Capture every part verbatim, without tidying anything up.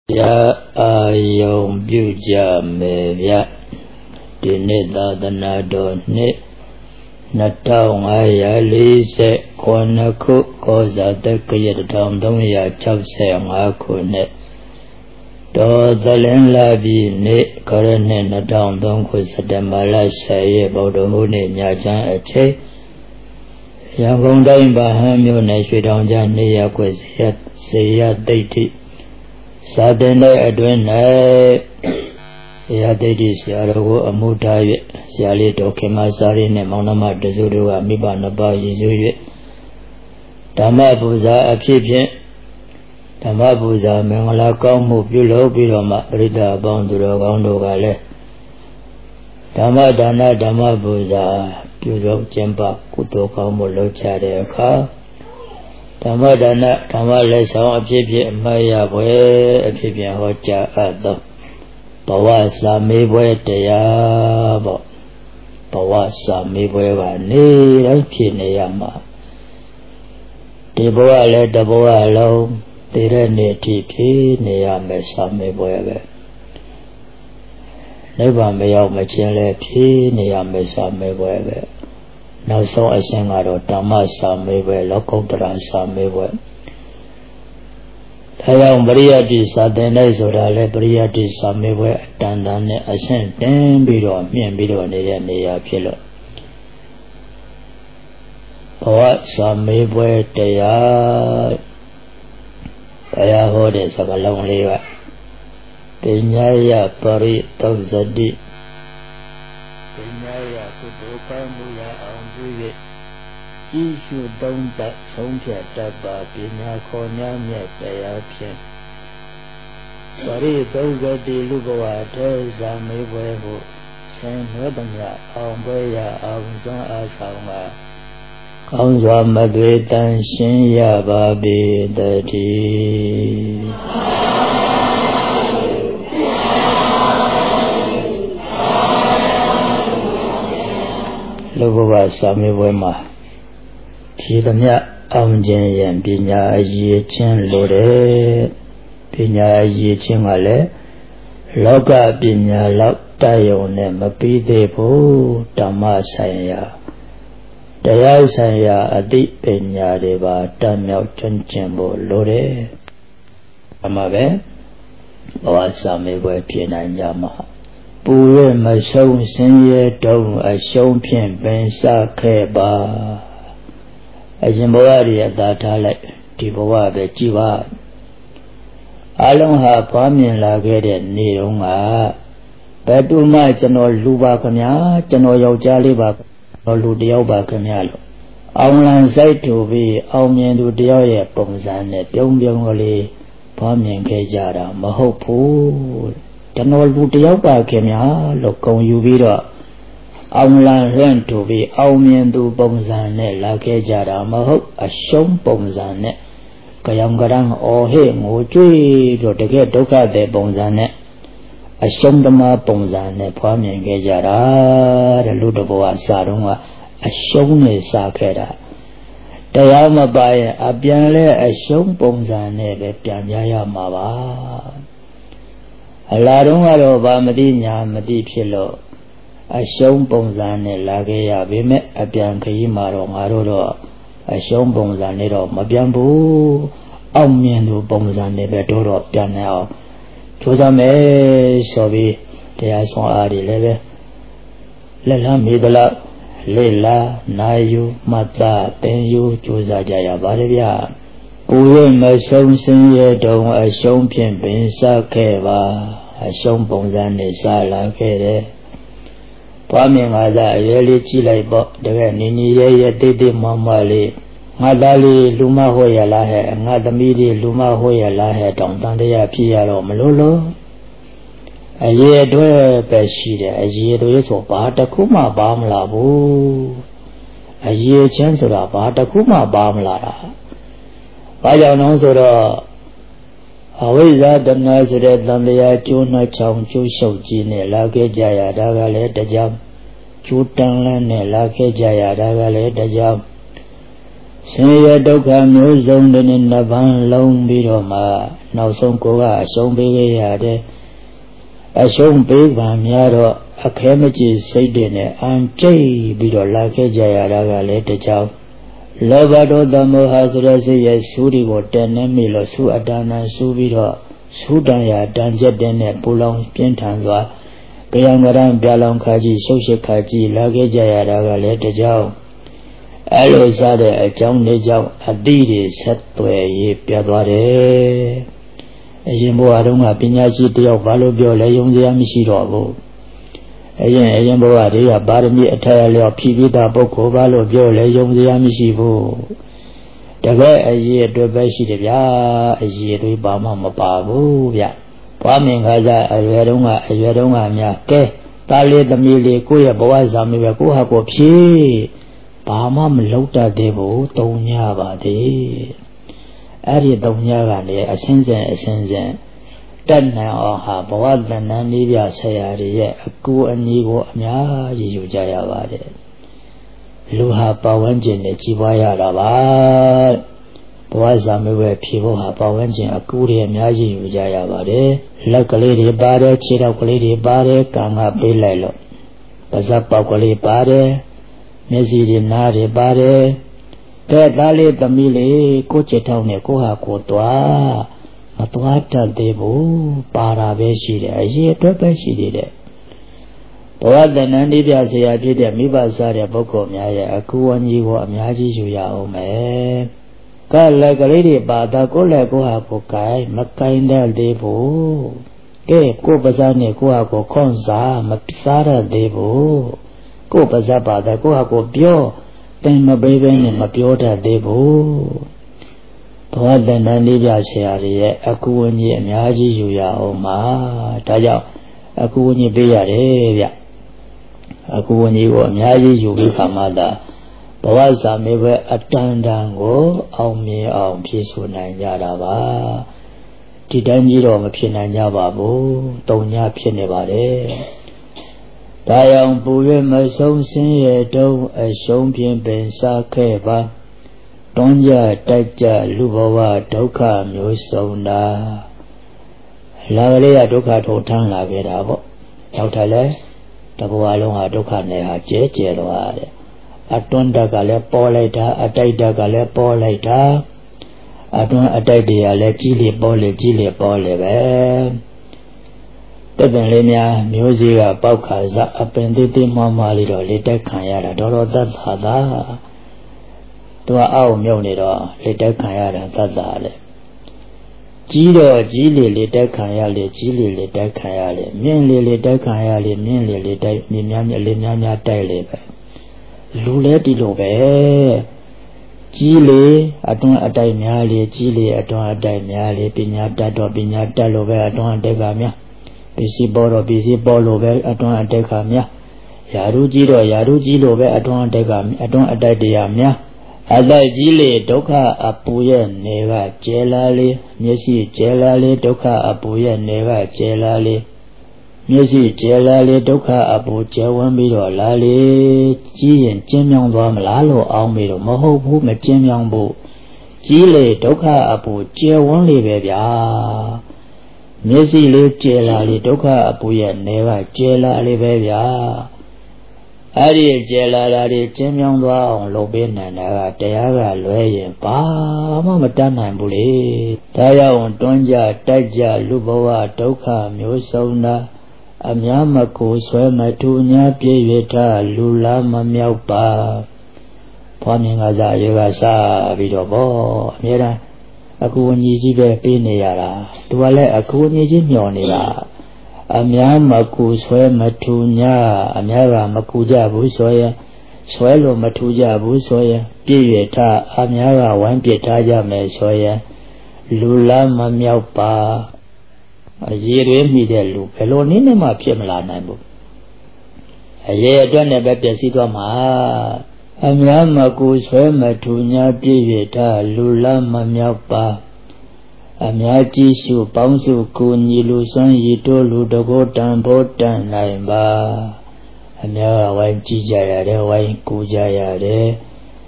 Ya ayong byuja mevya dinita tanado ni natao ngaya lise konaku koza tekaya tam tam ya chapse ngaku ne do dalen labi ne karane natao tam ko sadamala saye bodo hune nyachan ache yang kong daim bahan myo ne shwe dang ja ne ya ko seya seya deiti Sadene adwene ya dedi siarago amuda ye siali doke masari ne maunama dezuru ga miba naba yesu ye Dhamma puza aphi phint Dhamma puza mangala kaung mu pyu lou pi do ma parita apaung tu ro kaung do ga le Dhamma dana Dhamma puza pyu lou chin pa kuto kaung mu lou cha de akha Dhamma dana Dhamma le saung aphi phint amaya bwe aphi phint ho cha atho bawa sa me bwe taya bo bawa sa me bwe ba ne dai phit ne ya ma di bawa le ta bawa long di re ne thi phit ne ya me sa me bwe be Nibbana ma yauk ma chin le phit ne ya me sa me bwe beနောက်ဆုံးအဆင့်ကတော့ဓမ္မစာမေးပွဲလောကုတ္တရာစာမေးပွဲဒါကြောင့်ပရိယတ္တိစာသင်တဲ့ဆိုတာလဲပရိယတ္တိစာမေးပွဲအတန်တန်နဲ့အဆင့်တင်းပြီးတော့မြင့်ပြီးတော့နေတဲ့နေရာဖြစ်လို့ဘဝစာမေးပွဲတရားတရားဟောတဲ့စကားလုံးလေးကပညာယပရိသုဇတိပညာယကုသိုလ်ကောင်းမှုရအောင်ပြု၍ဤရှုသုံးသပ်ဆုံးဖြတ်တတ်ပါပညာခေါ်များမြတ်တရားဖြင့်ပရိသုဇတိလူဘဝတေဇာမေဘွယ်ဟုဆင်နွယ်သည်အောင်ပွဲရအောင်စွမ်းအားဆောင်ပါကောင်းစွာမသွေတန်ရှင်းရပါပေတည်းလူဘဝစာမေးပွဲမှာဖြေသမျှအောင်ခြင်းရန်ပညာအရေးချင်းလိုတယ်ပညာအရေးချင်းကလည်းလောကပညာလောက်တတ်ရုံနဲ့မပြီးသေးဘူးဓမ္မဆိုင်ရာတရားဆိုင်ရာအသိပညာတွေပါတတ်မြောက်ကျွမ်းကျင်ဖို့လိုတယ်အမှပဲဘဝစာမေးပွဲဖြေနိုင်ကြမှာပူရမဆုံးဆင်းရဲတုံးအရှုံးဖြင့်ပင်စခဲ့ပါအရှင်ဘဝရည်အသာထားလိုက်ဒီဘဝပဲကြည်ပါအလုံးဟာပွားမြင်လာခဲ့တဲ့နေတုန်းကဘယ်သူမှကျွန်တော်လူပါခင်ဗျာကျွန်တော်ယောက်ျားလေးပါတော့လူတယောက်ပါခင်ဗျာလို့အောင်လံစိုက်တူပြီးအောင်မြင်သူတယောက်ရဲ့ပုံစံနဲ့ပြုံးပြုံးကလေးပွားမြင်ခဲ့ကြတာမဟုတ်ဘူးကျွန်တော်လူတယောက်ပါခင်ဗျာလို့ဂုဏ်ယူပြီးတော့အောင်လံရန့်တူပြီးအောင်မြင်သူပုံစံနဲ့လာခဲ့ကြတာမဟုတ်အရှုံးပုံစံနဲ့ကြောင်ကရန်အော်ဟဲ့ငိုကြွေးပြီးတကယ်ဒုက္ခတဲ့ပုံစံနဲ့အရှုံးသမားပုံစံနဲ့ဖွားမြင်ခဲ့ကြတာတဲ့လူတစ်ဘဝစာတုန်းကအရှုံးနဲ့စာခဲ့တာတရားမပါရင်အပြန်လဲအရှုံးပုံစံနဲ့ပဲပြန်ကြရမှာပါအလားတုန်းကတော့ဗာမတိညာမတိဖြစ်လို့အရှုံးပုံစံနဲ့လာခဲ့ရပေမဲ့အပြန်ခရီးမှာတော့ငါတို့တော့အရှုံးပုံစံနဲ့တော့မပြန်ဘူးအောင်မြင်သူပုံစံနဲ့ပဲတို့တော့ပြန်နေအောင်ကြိုးစားမယ်ဆိုပြီးတရားဆောင်အားတွေလည်းပဲလက်လမ်းမေတလားလေလာနာယူမတ်တာတင်ယူကြိုးစားကြရပါတယ်ဗျာပူရမဆုံးစင်းရဲတုံးအရှုံးဖြင့်ပင်စခဲ့ပါအရှုံးပုံစံနဲ့စလာခဲ့တယ်ပွားမြင်ငါသာအရွယ်လေးကြည့်လိုက်ပေါ့တကယ်နီနီရဲရဲတိတ်တိတ်မမလေးငါသားလေးလူမဟောရလားဟဲ့ငါသမီးလေးလူမဟောရလားဟဲ့တောင်တန်တရားဖြစ်ရတော့မလို့လို့အရေးအတွက်ပဲရှိတယ်အရေးတွေဆိုဘာတစ်ခုမှပါမလာဘူးအရေးချင်းဆိုတာဘာတစ်ခုမှပါမလာတာဘာကြောင့်လဲဆိုတော့အဝိဇ္ဇာတဏှာဆိုတဲ့တန်တရားကျိုးနှချောင်ကျိုးရှုပ်ကြီးနဲ့လာခဲ့ကြရတာကလည်းတကြောင်ကျိုးတန်လန်းနဲ့လာခဲ့ကြရတာကလည်းတကြောင် Sanya Doka Muzon in Navan Long Bidoma, now some Koga, some big yade, a some big one yaro, a chemistry Sadine, and Jay Bido like a Jayaraga later chow. Lovado Damo has Resi, Suri, what ten Milo, Su Adana, Subido, Sudaya, Danja Dene, Pulong, Pintanzwa, Gayamaran, Balong Kaji, Social Kaji, Lage Jayaraga later chow. Alo Zade, a John Lejow, a deedy set to a Piadware. A Jimbo Adunga Pinazi of Valobio, Leon the Amishiro. A Jimbo Adia, Barmi, a tile of Pivita Boko, Valobio, Leon the Amishivo. The way a year to Bashi, ya, a year to Bama Mapabu, ya. Paming Gaza, a Yadunga, a Yadunga, Yake, Tali the Mili, Kuya Boaz, Amivakuha, Popi. Bama Melota Devo, Tonya Badi. Ari Donya Gale, a sense, a sense. Then now have what the Namibia Sayari, a good and ego, Mia, Yujaya Badi. Luha Pawanjin, a Chivaya Rava. Boazame people have Pawanjin, a good and Yaji Yujaya Badi. Luckily, Bade, Chirakulity Bade, Kanga Pilelo. Bazapakoli Bade. Messi Nari Bare, Pedale the Mili, Cochetown, Koha Kotoa, Matuata Devo, Parabeshi, a year to Beshi did it. What the Nandidia say I did a Mibasari Boko Maya, a Kuani, Miyaji Juya Ome. Call like a lady, but a Kola Koha Kokai, Makainda Devo, Ke Kobazane Koha Konsa, Mapisara Devo. Go Bazaba, the Goa Bio, then my baby and my Piota Devo. What then Nandidia Shari, Akuani and Yaji Juya Oma, Taya, Akuani Bea, Akuani or Yaji Juka Mada, Bawaza Mewe Atandango, Aumi Aum Pisu Nanyarava, Tidanjiro Pinanyavabu, Tonya Pinevare. Dayang Buye Masong Sin Do a Sompian Ben Sakeva Donja Taja Lubawa Doka Musona Laglia Doka Totan Lagerabo Yautale Tabualonga Doka Neha Jejeloade Atonda Gale Poleta Ataida Gale Poleta Aton Ataidia Le Gili Bole Gili Bole The Belemia, music about Kaza, appended Mamma Lido, little Kayara, Doro Dazada. To our Muniro, little Kayara, Dazale. Gilo, Gili, little Kayali, Gili, little Kayali, mainly little Kayali, mainly little Minyam, Limania Tele. Lule di Lobe. Gili, Adon Adaimiali, Gili, Adon Adaimiali, Pinyata, Pinyata, Lobe, Adon Degamia. Busy boro, busy bolo, Adon Adegamia. Yarujiro, Yarujilo, Adon Degam, Adon Adadiamia. Ada Gili, Doka Apuya, Neva, Jelali, Missy Jelali, Doka Apuya, Neva, Jelali. Missy Jelali, Doka Abu Jawamiro, Lali, Ji and Jim Young Ram Lalo, Almiro, Moho, whom a Jim Young Boo. Gili, Doka Abu Jawamli, baby. Missy lived Jelali, Doka Apuya, Neva, Jelali, baby. Ari Jelali, Jim Young Ram, Lobin and Neva, Diaga, Loy, Pa, Mamatan and Bully. Taya on Donja, Taja, Luboa, Doka, Musona. Amyamako Swamatunya Pieta Lula Mamyaupa Pamingaza Yagasa Vidobo Mira Akuni Jibe Pineara Tuale Akuni Jimionira Amyamaku Swamatunya Amyara Makuja Busoya Swelo Matuja Busoya Pieta Amyara One Pietaja Mesoya Lula Mamyaupa A year me the loop, alone in a map, Yamlana. A year done a better sidoma. Amyamaku Swamatunya Pivita, Lula Mamyapa. Amyachi Shu Pamsu Kunilu San Yito Ludogotan Botan Naimba. Amyara Wine Chijaya, Wine Kujaya,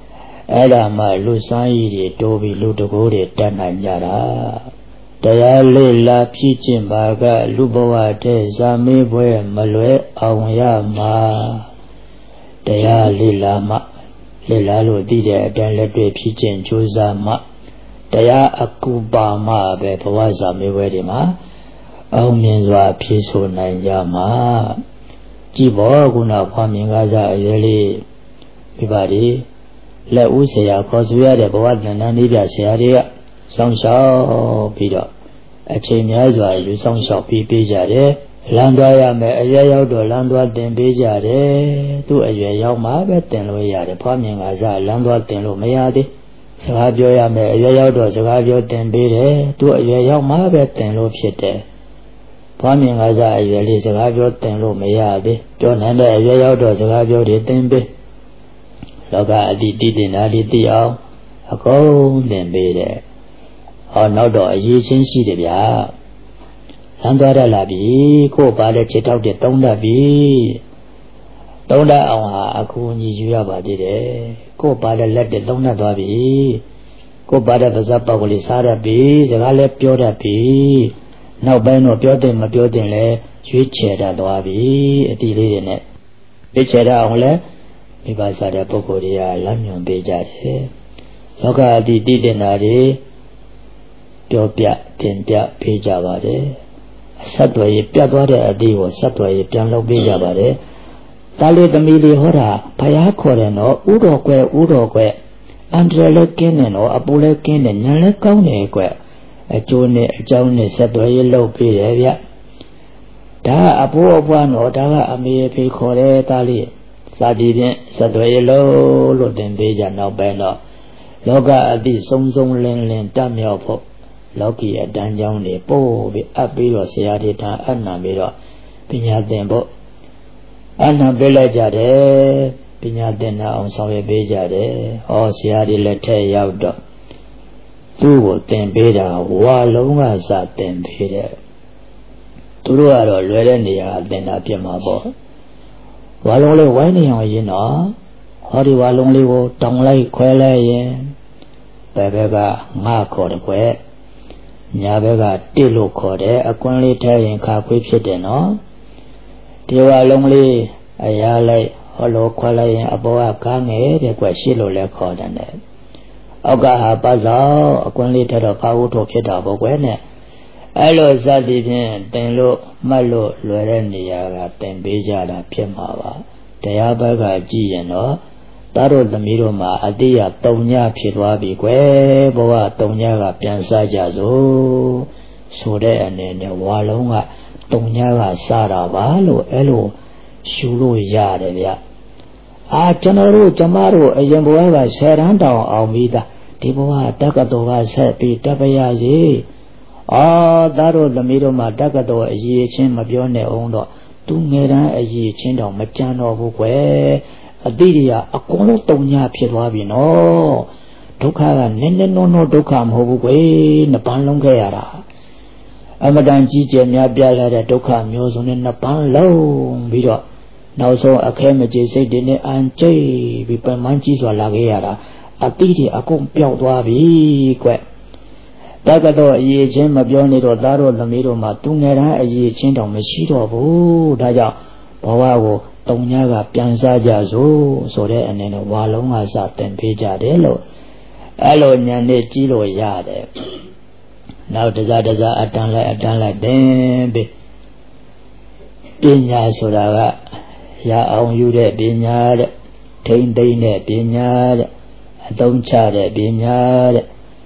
အဲ့ဒါမှလူစားရည်တွေတိုးပြီးလူတကိုးတွေတတ်နိုင်ကြတာတရားလေးလာဖြစ်ခြင်းပါကလူဘဝတည်းဇာမေးပွဲမလွဲအောင်ရမှာတရားလေးလာမှလေးလာလို့သိတဲ့အတိုင်းလက်တွေ့ဖြစ်ခြင်းကြိုးစားမှတရားအကူပါမှပဲဘဝဇာမေးပွဲတွေမှာအောင်မြင်စွာဖြည့်ဆို့နိုင်ကြမှာကြည်ဘောခုနဖွာမြင်ကားစားအရွယ်လေးပြပါလေလက်ဦးဆရာခေါ်ဆိုရတဲ့ဘဝတဏ္ဍာလေးပြဆရာတွေကစောင့်ရှောက်ပြီးတော့အချိန်များစွာယူဆောင်ရှောက်ပြီးပေးကြတယ်လမ်းသွားရမယ်အရွယ်ရောက်တော့လမ်းသွားတင်ပေးကြတယ်သူ့အရွယ်ရောက်မှပဲတင်လို့ရတယ်ဖွာမြင်ကားစားလမ်းသွားတင်လို့မရသေးစကားပြောရမယ်အရွယ်ရောက်တော့စကားပြောတင်ပေးတယ်သူ့အရွယ်ရောက်မှပဲတင်လို့ဖြစ်တယ်ဖွာမြင်ကားစားအရွယ်လေးစကားပြောတင်လို့မရသေးပြောနိုင်တဲ့အရွယ်ရောက်တော့စကားပြောတွေတင်ပေးလောကအတိတိတင်တာဒီသိအောင်အကုန်သင်ပေးတယ်ဟောနောက်တော့အရေးချင်းရှိတယ်ဗျာလမ်းသွားရလာပြီကို့ပါတဲ့ခြေထောက်တွေတုံးတတ်ပြီတုံးတတ်အောင်ဟာအကူအညီယူရပါသေးတယ်ကို့ပါတဲ့လက်တွေတုံးတတ်သွားပြီကို့ပါတဲ့ပါးစပ်ပေါက်ကလေးစားတတ်ပြီစကားလည်းပြောတတ်ပြီနောက်ပိုင်းတော့ပြောတဲ့မပြောတဲ့လည်းရွေးချယ်တတ်သွားပြီအတိလေးတွေနဲ့ရွေးချယ်တတ်အောင်လည်းမိဘစားတဲ့ပုဂ္ဂိုလ်တွေကလမ်းညွှန်ပေးကြတယ်လောကအတိတိတင်တာတွေပြောပြတင်ပြပေးကြပါတယ်အဆက်သွယ်ရေးပြတ်သွားတဲ့အတိကိုဆက်သွယ်ရေးပြန်လုပ်ပေးကြပါတယ်တာလီသမီးလေးဟောတာဘုရားခေါ်တယ်နော်ဥတော်ကွယ်ဥတော်ကွယ်အန္တရာယ်လည်းကင်းတယ်နော်အပူလည်းကင်းတယ်ညာလည်းကောင်းတယ်ကွယ်အကျိုးနဲ့အကြောင်းနဲ့ဆက်သွယ်ရေးလုပ်ပေးတယ်ဗျဒါအဖိုးအဖွားနော်ဒါကအမေဖေခေါ်တယ်တာလီစာတီဖြင့်ဆက်သွယ်ရေးလို့လို့တင်ပေးကြနောက်ပိုင်းတော့လောကအတိစုံစုံလင်းလင်းတတ်မြောက်ဖို့လောကီအတန်းကြောင်းတွေပို့ပြီးအပ်ပြီးတော့ဆရာတွေထံအနံပြီးတော့ပညာသင်ဖို့အနံပေးလိုက်ကြတယ်ပညာသင်အောင်ဆောင်ရွက်ပေးကြတယ်ဟောဆရာတွေလက်ထက်ရောက်တော့သူ့ကိုသင်ပေးတာဝါလုံးကစသင်ပေးတယ်သူတို့ကတော့လွယ်တဲ့နေရာသင်တာပြမှာပေါ့ဝါလုံးလေးဝိုင်းနေအောင်ရင်တော့ဟောဒီဝါလုံးလေးကိုတောင်လိုက်ခွဲလိုက်ရင်ဘယ်ဘက်ကငါခေါ်တယ်ကွယ်ညာဘက်ကတိလို့ခေါ်တယ်အကွန်းလေးထဲရင်ခါခွေးဖြစ်တယ်နော်ဒီဝါလုံးလေးအရာလိုက်ဟောလို့ခွဲလိုက်ရင်အပေါ်ကကားငယ်တဲ့ကွယ်ရှစ်လို့လည်းခေါ်တယ်နဲ့အောက်ကဟာပတ်စောက်အကွန်းလေးထဲတော့ကားဦးထုတ်ဖြစ်တာပေါ့ကွယ်နဲ့အဲ့လိုစသည်ဖြင့်တင်လို့မှတ်လို့လွယ်တဲ့နေရာကတင်ပေးကြတာဖြစ်မှာပါတရားဘက်ကကြည့်ရင်တော့သားတို့သမီးတို့မှာအတိယတုံညဖြစ်သွားပြီကွယ်ဘဝတုံညကပြန်စားကြစို့ဆိုတဲ့အနေနဲ့ဝါလုံးကတုံညကစားတာပါလို့အဲ့လိုရှုလို့ရတယ်ဗျအာကျွန်တော်တို့ကျမတို့အရင်ဘဝကဆယ်တန်းတောင်အောင်ပြီးသားဒီဘဝတက္ကသိုလ်ကဆက်ပြီးတပရစီအာသားတို့သမီးတို့မှာတက္ကသိုလ်အရေးချင်းမပြောနဲ့အောင်တော့သူငယ်တန်းအရေးချင်းတောင်မကြမ်းတော့ဘူးကွယ်အတိတွေကအကုန်လုံးတုံညာဖြစ်သွားပြီနော်ဒုက္ခကနည်းနည်းနောနောဒုက္ခမဟုတ်ဘူးကွယ်နှစ်ပန်းလုံးခဲ့ရတာအမတန်ကြီးကျယ်များပြားလာတဲ့ဒုက္ခမျိုးစုံနဲ့နှစ်ပန်းလုံးပြီးတော့နောက်ဆုံးအခဲမကြေစိတ်တွေနဲ့အန်ကျိတ်ပြီးပင်မကြီးစွာလာခဲ့ရတာအတိတွေအကုန်ပျောက်သွားပြီကွယ်တက္ကသိုလ်အရေးချင်းမပြောနေတော့သားတို့သမီးတို့မှာသူငယ်တန်းအရေးချင်းတောင်မရှိတော့ဘူးဒါကြောင့်ဘဝကိုတုံညာကပြန်စားကြစို့ဆိုတဲ့အနေနဲ့ဝါလုံးကစတင်ပေးကြတယ်လို့အဲ့လိုညာနဲ့ကြီးလို့ရတယ်နောက်တစားတစားအတန်းလိုက်အတန်းလိုက်တင်ပြီးပညာဆိုတာကရအောင်ယူတဲ့ပညာတဲ့ထိမ့်သိမ့်တဲ့ပညာတဲ့အသုံးချတဲ့ပညာတဲ့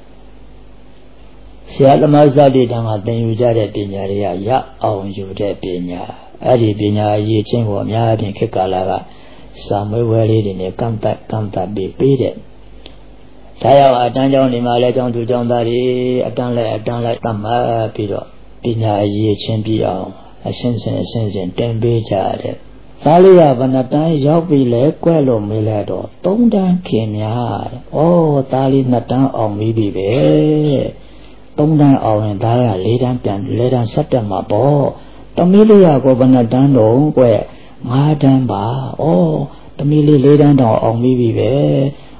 ဆရာသမားစတဲ့တန်းကသင်ယူကြတဲ့ပညာတွေကရအောင်ယူတဲ့ပညာအဲ့ဒီပညာအရေးချင်းကိုအများအပြားခေတ်ကာလကစာမွေးဝဲလေးတွေနဲ့ကန့်တတ်ကန့်တတ်ပြီးပေးတဲ့ဒါရောက်အတန်းကျောင်းဒီမှာလဲကျောင်းသူကျောင်းသားတွေအတန်းလိုက်အတန်းလိုက်သတ်မှတ်ပြီးတော့ပညာအရေးချင်းပြီးအောင်အရှင်းစင်အရှင်းစင်တင်ပေးကြတဲ့သားလေးကဘဏ္ဍတန်းရောက်ပြီလဲကွဲလို့မေးလိုက်တော့သုံးတန်းခင်များတဲ့ဩသားလေးနှစ်တန်းအောင်ပြီးပြီပဲသုံးတန်းအောင်ရင်သားကလေးတန်းပြန်လေးတန်းဆက်တက်မှာပေါ့သမီးလေးကဘဏ္ဍတန်းတော့ကွဲငါးတန်းပါဩသမီးလေးလေးတန်းတော့အောင်ပြီးပြီပဲ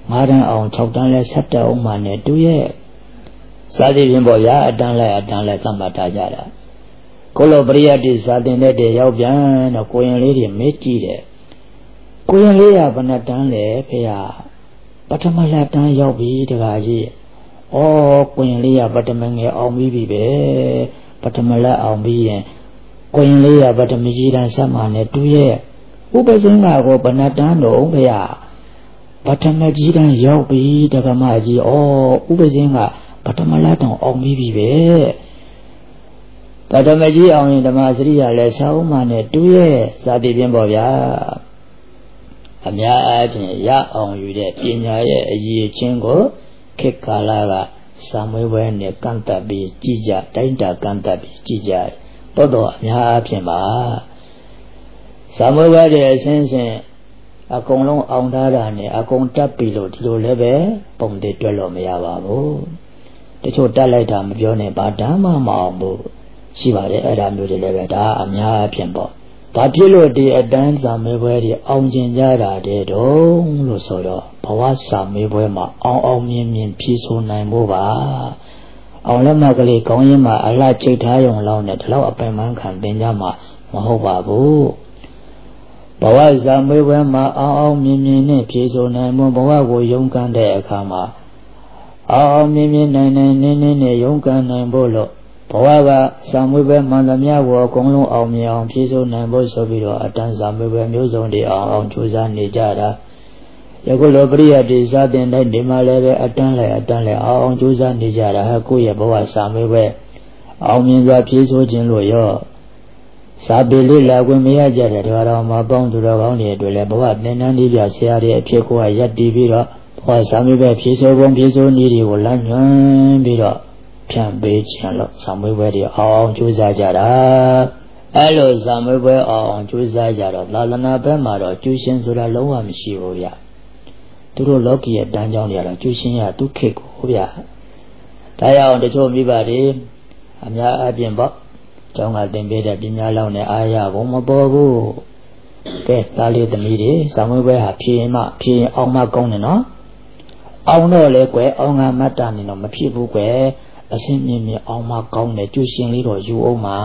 ngā tánအောင်၆တန်းလဲဆက်တက်အောင်မှနဲ့တူရဲ့စာသည်ဖြင့်ပေါ့ရာအတန်းလိုက်အတန်းလိုက်သတ်မှတ်ထားကြတာကိုလိုပရိယတ်တိစာသင်တဲ့တည်းရောက်ပြန်တော့ကိုရင်လေးတွေမေးကြည့်တယ်ကိုရင်လေးကဘယ်နှတန်းလဲဖေဟာပထမလက်တန်းရောက်ပြီတကားကြီးဩကိုရင်လေးကပထမငယ်အောင်ပြီးပြီပဲပထမလက်အောင်ပြီးရင်ကိုရင်လေးကပထမကြီးတန်းဆက်မှနဲ့တူရဲ့ဥပဇင်းကကိုဘယ်နှတန်းတော့ဖေဟာပထမကြီးတန်းရောက်ပြီတက္ကမကြီးဩဥပဇင်းကပထမလက်တောင်အောင်ပြီးပြီပဲပထမကြီးအောင်ရင်ဓမ္မစရိယာလည်းဆောင်းမှနဲ့တူရဲ့စာတိပြင်းပေါ့ဗျာအများအားဖြင့်ရအောင်ယူတဲ့ပညာရဲ့အရေးချင်းကိုခေတ်ကာလကစာမွေးပွဲနဲ့ကန့်တက်ပြီးကြည်ကြတိုင်းတာကန့်တက်ပြီးကြည်ကြတော့တော့အများအားဖြင့်ပါစာမွေးပွဲတဲ့အစဉ်စဉ်အကုန်လုံးအောင်ထားတာနဲ့အကုန်တက်ပြီလို့ဒီလိုလည်းပဲပုံသေးတွက်လို့မရပါဘူးတချို့တက်လိုက်တာမပြောနဲ့ဘာဓမ္မမအောင်ဘူးရှိပါတယ်အဲ့ဒါမျိုးတွေလည်းပဲဒါအများအဖြစ်ပေါ့ဘာဖြစ်လို့ဒီအတန်းစာမေးပွဲတွေအောင်ကျင်ကြတာတဲ့တုံးလို့ဆိုတော့ဘဝစာမေးပွဲမှာအောင်အောင်မြင်မြင်ဖြေဆိုနိုင်ဖို့ပါအောင်လက်မှတ်ကလေးကောင်းရင်မှအလှချိတ်ထားရုံလောက်နဲ့ဒီလောက်အပင်ပန်းခံတင်ကြမှာမဟုတ်ပါဘူးဘဝစာမေးပွဲမှာအောင်အောင်မြင်မြင်နဲ့ဖြေဆိုနိုင်ဖို့ဘဝကိုယုံကန်းတဲ့အခါမှာအောင်အောင်မြင်မြင်နိုင်နိုင်နင်းနင်းနဲ့ယုံကန်းနိုင်ဖို့လို့ဘဝကစာမေးပွဲမှန်သမျှကိုအကုန်လုံးအောင်မြင်အောင်ဖြေဆိုနိုင်ဖို့ဆိုပြီးတော့အတန်းစာမေးပွဲမျိုးစုံတွေအောင်အောင်ကြိုးစားနေကြတာယခုလိုပရိယတ်တိစတင်တဲ့ဒီမှာလည်းပဲအတန်းလိုက်အတန်းလိုက်အောင်အောင်ကြိုးစားနေကြတာဟာကိုယ့်ရဲ့ဘဝစာမေးပွဲအောင်မြင်စွာဖြေဆိုခြင်းလို့ရောစာပေလေးလာခွင့်မရကြတဲ့တရားတော်မှာပေါင်းသူတော်ကောင်းတွေအတွက်လည်းဘဝသင်တန်းလေးပြဆရာတွေအဖြစ်ကိုရရပ်တည်ပြီးတော့ဘဝစာမေးပွဲဖြေဆိုပုံဖြေဆိုနည်းတွေကိုလမ်းညွှန်ပြီးတော့ဖြန့်ပေးခြင်းလို့စာမေးပွဲတွေအောင်အောင်ကြိုးစားကြတာအဲ့လိုစာမေးပွဲအောင်အောင်ကြိုးစားကြတော့သာသနာ့ဘက်မှာတော့ကျူရှင်ဆိုတာလုံးဝမရှိဘူးဗျသူတို့လောကီရဲ့တန်းကြောင်းတွေကတော့ကျူရှင်ရဒုက္ခကိုဗျဒါကြောင့်တချို့မိဘတွေအများအပြားပေါ့ကျောင်းကသင်ပေးတဲ့ပညာလောက်နဲ့အားရဖို့မပေါ်ဘူးကဲသားလေးသမီးတွေစာမေးပွဲဟာဖြေရင်မှဖြေရင်အောင်မှကောင်းတယ်နော်အောင်တော့လေကွယ်အောင်ကမတ်တာနေတော့မဖြစ်ဘူးကွယ်အစင်းမြင့်မြင့်အောင်မှကောင်းတယ်ကျူရှင်လေးတော့ယူအောင်မှာ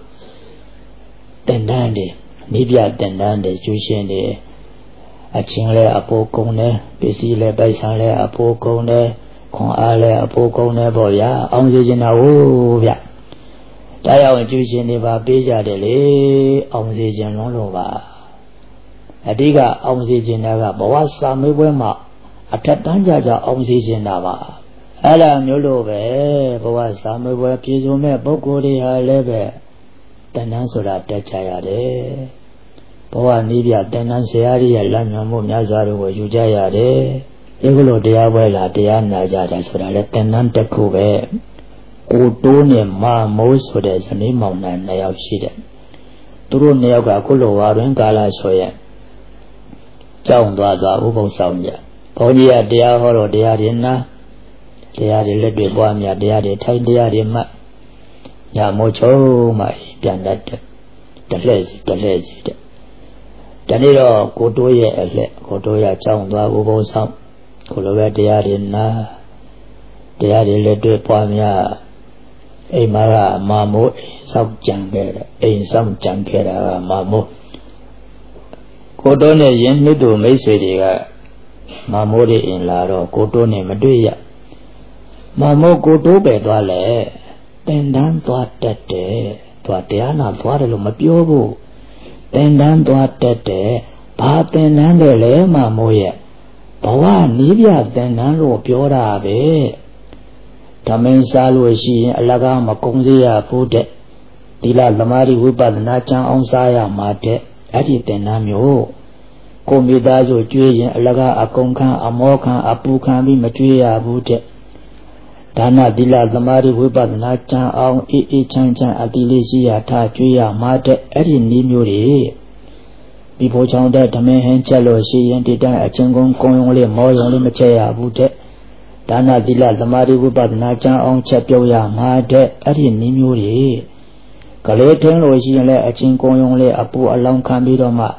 တင်တန်းတယ်နိပြတင်တန်းတယ်ကျူရှင်တယ်အချင်းလဲအပိုးကုန်းတယ်ပစ္စည်းလဲပိုက်ဆံလဲအပိုးကုန်းတယ်ခွန်အားလဲအပိုးကုန်းတယ်ပေါ့ဗျာအောင်စီချင်တာဟုတ်ဗျဒါကြောင့်ကျူရှင်တွေပါပေးကြတယ်လေအောင်စီချင်လုံးလို့ပါအဓိကအောင်စီချင်တာကဘဝစာမေးပွဲမှာအထက်တန်းကြကြအောင်စီချင်တာပါအဲ့ဒါမျိုးလို့ပဲဘဝစာမေးပွဲပြည်စုံမဲ့ပုဂ္ဂိုလ်တွေဟာလည်းပဲတဏ္ဍဆိုတာတက်ချရတယ်ဘဝနည်းပြတဏ္ဍဆရာကြီးရဲ့လမ်းညွှန်မှုများစွာတို့ကိုယူကြရတယ်ဒီလိုတရားပွဲလာတရားနာကြတယ်ဆိုတာလည်းတဏ္ဍတစ်ခုပဲကိုတိုးနဲ့မမိုးဆိုတဲ့ဇနီးမောင်နှံနှစ်ယောက်ရှိတယ်သူတို့နှစ်ယောက်ကခုလိုဝါတွင်ကာလဆိုရင်ကြောင်းသွားသွားဥပုသ်ဆောင်ကြဘုန်းကြီးကတရားဟောတော့တရားရင်နာတရားတွေလက်တွေပွားများတရားတွေထိုင်တရားတွေမှညမိုးချုံမှပြန်တတ်တယ်တလှည့်စီတလှည့်စီတဲ့ဒီနေ့တော့ကိုတိုးရဲ့အလှည့်ကိုတိုးရကြောင်းသွားဥပုသ်ဆောင်ကိုလိုပဲတရားတွေနာတရားတွေလက်တွေပွားများအိမ်မှာကမာမိုးအိမ်ဆောက်ကြံခဲ့တယ်အိမ်ဆောက်ကြံခဲ့တာကမာမိုးကိုတိုးနဲ့ယင်းနှစ်သူမိတ်ဆွေတွေကမာမိုးတွေအိမ်လာတော့ကိုတိုးနဲ့မတွေ့ရမမို့ကိုတိုးပဲသွားလဲတင်တန်းသွားတက်တယ်သွားတရားနာသွားတယ်လို့မပြောဘူးတင်တန်းသွားတက်တယ်ဘာတင်တန်းတယ်လဲမမို့ရဲ့ဘဝနီးပြတင်တန်းလို့ပြောတာပဲဓမင်းစားလို့ရှိရင်အလကားမကုံစေရဘူးတဲ့သီလသမာဓိဝိပဿနာကျမ်းအောင်စားရမှာတဲ့အဲ့ဒီတင်တန်းမျိုးကိုမိသားစုကျွေးရင်အလကားအကုန်ခံအမောခံအပူခံပြီးမကျွေးရဘူးတဲ့ဒါနသီလသမာဓိဝိပဿနာကျမ်းအောင်အေးအေးချမ်းချမ်းအတိလေးရှိရထားကျွေးရမှာတဲ့အဲ့ဒီနည်းမျိုးတွေဒီဘိုးချောင်းတဲ့ဓမင်းဟင်းချက်လို့ရှိရင်ဒီတိုင်းအချင်းကုန်ကုံယုံလေးမောယုံလေးမချက်ရဘူးတဲ့ဒါနသီလသမာဓိဝိပဿနာကျမ်းအောင်ချက်ပြုတ်ရမှာတဲ့အဲ့ဒီနည်းမျိုးတွေကလေးထင်းလို့ရှိရင်လည်းအချင်းကုံယုံလေးအပူအလောင်းခံပြီးတော့မှ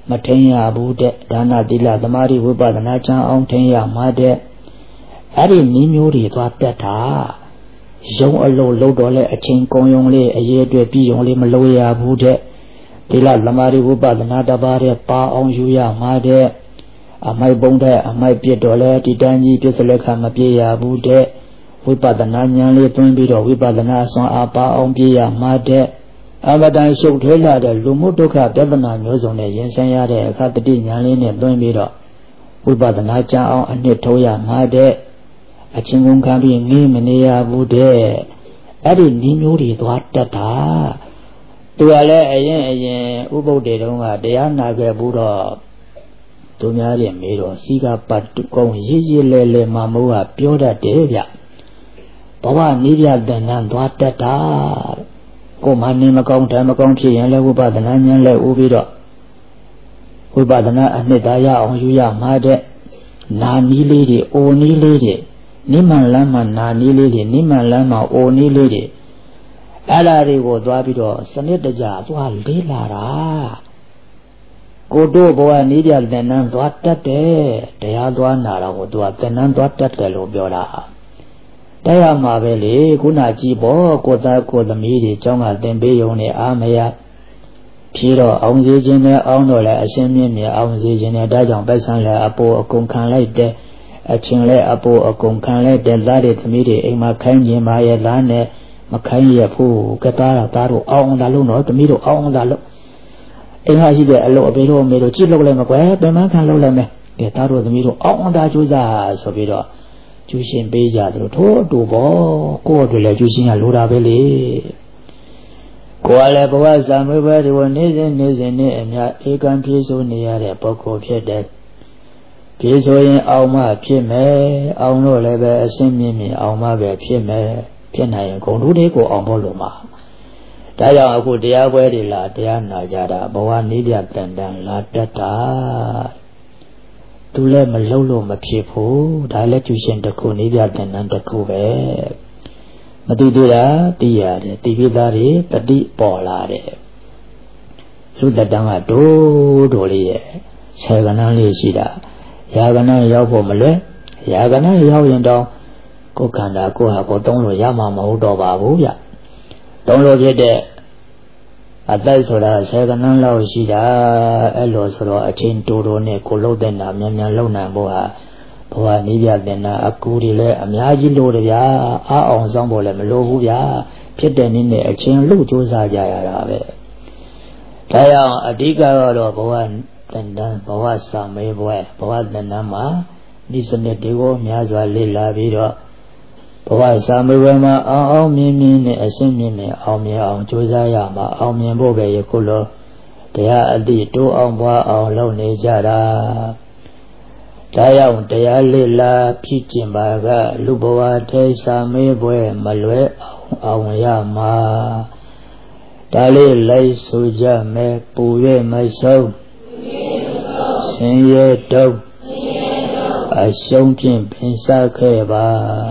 မထင်ရဘူးတဲ့ဒါနသီလသမာဓိဝိပဿနာချမ်းအောင်ထင်ရမှာတဲ့အဲ့ဒီနည်းမျိုးတွေသွားတက်တာရုံအလုံးလုံးတော့လဲအချင်းကုံယုံလေးအရေးအတွက်ပြည်ယုံလေးမလို့ရဘူးတဲ့သီလသမာဓိဝိပဿနာတပါးတဲ့ပါအောင်ယူရမှာတဲ့အမိုက်ပုံတဲ့အမိုက်ပြစ်တော့လဲဒီတန်းကြီးပြစ်စလက်ခမပြေရဘူးတဲ့ဝိပဿနာဉာဏ်လေးသွင်းပြီးတော့ဝိပဿနာဆွမ်းအားပါအောင်ပြေရမှာတဲ့အဘတိုင်းရှုပ်ထွေးလာတဲ့လူမှုဒုက္ခပြဿနာမျိုးစုံနဲ့ရင်ဆိုင်ရတဲ့အခါတတိဉာဏ်လေးနဲ့သွင်းပြီးတော့ဝိပဿနာကြအောင်အနှစ်ထိုးရမှာတဲ့အချင်းကုန်ခံပြီးငေးမနေရဘူးတဲ့အဲ့ဒီနည်းမျိုးတွေသွားတက်တာသူကလည်းအရင်အရင်ဥပုပ်တေတုန်းကတရားနာခဲ့ဘူးတော့သူများတွေမေးတော့စီကပတ်ကုံရည်ရည်လဲလဲမမိုးကပြောတတ်တယ်ဗျဘဝနိဗျတန်တန်သွားတက်တာကိုမနေမကောင်းတယ်မကောင်းဖြစ်ရင်လည်းဝိပဿနာဉာဏ်လည်းဥပြီးတော့ဝိပဿနာအနှစ်သာရအောင်ယူရမှာတဲ့နာနီးလေးတွေအိုနီးလေးတွေနိမန်လမ်းမှာနာနီးလေးတွေနိမန်လမ်းမှာအိုနီးလေးတွေအဲ့ဒါတွေကိုသွားပြီးတော့စနစ်တကျသွားလေးလာတာကိုတို့ဘဝနိဗျတန်တန်သွားတက်တယ်တရားသွားနာတော့ကိုသူကတန်တန်သွားတက်တယ်လို့ပြောတာတရားမှာပဲလေခုနကြည့်ပေါ့ကိုသားကိုသမီးတွေကျောင်းကသင်ပေးရုံနဲ့အားမရဖြေတော့အောင်စေခြင်းနဲ့အောင်တော့လဲအရှင်းမြင့်မြတ်အောင်စေခြင်းနဲ့ဒါကြောင့်ပိုက်ဆံလဲအပိုးအကုန်ခံလိုက်တဲ့အချင်းလဲအပိုးအကုန်ခံလိုက်တဲ့သားတွေသမီးတွေအိမ်မှာခိုင်းခြင်းပါရဲ့သားနဲ့မခိုင်းရဘူးကသားတာသားတို့အောင်လာလို့တော့သမီးတို့အောင်လာလို့အိမ်ဟာရှိတဲ့အလုပ်အပေတို့အမေတို့ကြည့်လို့လည်းမကွယ်ပင်မခံလို့လည်းမယ်ကဲသားတို့သမီးတို့အောင်အောင်တာကြိုးစားဆိုပြီးတော့ကျူရှင်ပေးကြတယ်ထို့အတူပေါ့ကိုယ့်အတွက်လည်းကျူရှင်ကလိုတာပဲလေကိုယ်ကလည်းဘဝဇာမွေးပွဲတွေနေစဉ်နေစဉ်နဲ့အများဧကံပြေဆိုနေရတဲ့ပုဂ္ဂိုလ်ဖြစ်တဲ့ပြေဆိုရင်အောင်မှဖြစ်မယ်အောင်လို့လည်းပဲအရှင်းမြင့်မြင့်အောင်မှပဲဖြစ်မယ်ဖြစ်နိုင်ရင်ဂုဏ်ထူးတွေကိုအောင်ဖို့လိုမှာဒါကြောင့်အခုတရားပွဲတွေလာတရားနာကြတာဘဝနိဒယတန်တန်လာတတ်တာသူလည်းမလုံးလို့မဖြစ်ဘူးဒါလည်းကျူရှင်တစ်ခုနိဒယတန်တန်တစ်ခုပဲမသိသေးတာသိရတယ်သိပြီးသားတွေတတိပေါ်လာတယ်လူတတန်းကဒိုးဒိုးလေးရဲ့ဆယ်ကဏန်းလေးရှိတာရာကဏန်းရောက်ဖို့မလွယ်ရာကဏန်းရောက်ရင်တော့ကိုယ်ခန္ဓာကိုယ်ဟာကိုယ်သုံးလို့ရမှာမဟုတ်တော့ပါဘူးဗျသုံးလို့ဖြစ်တဲ့အသက်ဆိုတာဆယ်ကဏန်းလောက်ရှိတာအဲ့လိုဆိုတော့အချင်းတိုးတိုးနဲ့ကိုလှုပ်တဲ့နာမြန်မြန်လှုပ်နိုင်ဖို့ဟာဘဝနိဗျတင်နာအကူတွေလည်းအများကြီးလို့တဗျာအားအောင်ဆောင်ဖို့လည်းမလိုဘူးဗျာဖြစ်တဲ့နည်းနဲ့အချင်းလှုပ်ကြိုးစားကြရတာပဲဒါကြောင့်အဓိကတော့ဘဝတန်တန်ဘဝစာမေးပွဲဘဝတန်တန်မှာဒီစနစ်တွေကိုများစွာလေ့လာပြီးတော့ဘဝစာမေးပွဲမှာအောင်အောင်မြင်မြင်နဲ့အရှင်းမြင်မြင်အောင်မြင်အောင်ကြိုးစားရမှာအောင်မြင်ဖို့ပဲယခုလိုတရားအတိတိုးအောင်ပွားအောင်လုပ်နေကြတာဒါကြောင့်တရားလေ့လာဖြစ်ကျင်ပါကလူဘဝထဲစာမေးပွဲမလွဲအောင်အောင်ရမှာဒါလေးလိုက်ဆိုကြမယ်ပူ၍မဆုံးဆင်းရဲတုံးအရှုံးဖြင့်ပင်စားခဲ့ပါ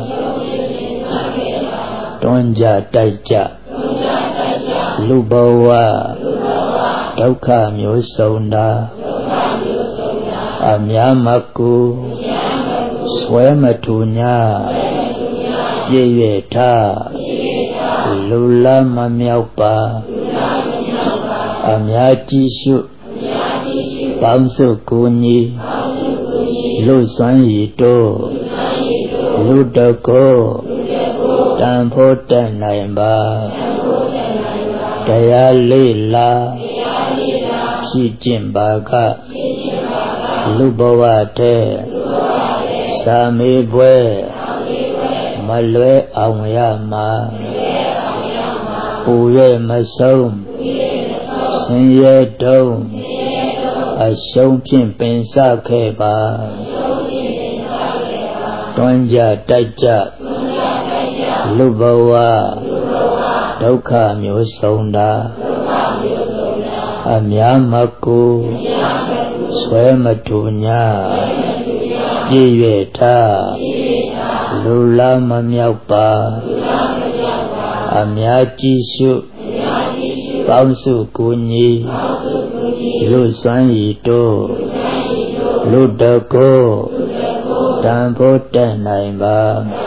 တွန်းကြတိုက်ကြလူဘဝဒုက္ခမျိုးစုံတာအများမကူဆွဲမထူညာပြည့်ရထားလူလာမမြောက်ပါအများကြည့်ရှုပေါင်းစုကူညီလူစွမ်းရည်တို့လူတကောတန်ဖို့တတ်နိုင်ပါတရားလေးလာဖြစ်ကျင့်ပါကလူဘဝတဲ့စာမေးပွဲမလွဲအောင်ရမှာပူရမဆုံးဆင်းရဲတုံးအရှုံးဖြင့်ပင်စခဲ့ပါတွန်းကြတိုက်ကြလူဘဝဒုက္ခမျိုးစုံတာအများမကူဆွဲမထူညာပြည့်ရထားလူလာမမြောက်ပါအများကြည့်ရှုပပေါင်းစုကူညီလူစွမ်းရည်တို့လူတကောတန်ဖို့တက်နိုင်ပါ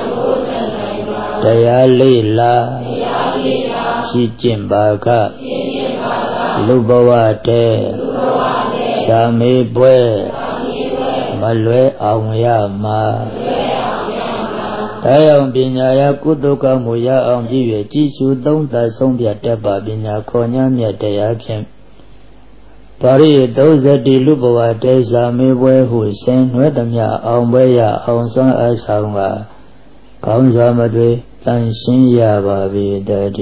တရားလေးလာရှိကျင့်ပါကလူဘဝတည်းသာမေပွဲမလွဲအောင်ရမှာတရားပညာရကုသကမှုရအောင်ကြည့်ရကြည်စုသုံးသဆုံးပြတတ်ပါပညာခေါ်ညမြတ်တရားဖြင့်ပါရိသုံးသတိလူဘဝတည်းသာမေပွဲဟုဆင်နွဲ့သမျှအောင်ပွဲရအောင်စွမ်းအဆောင်ကကောင်းစွာမသွေတန်ရှင်းရပါပေတည်း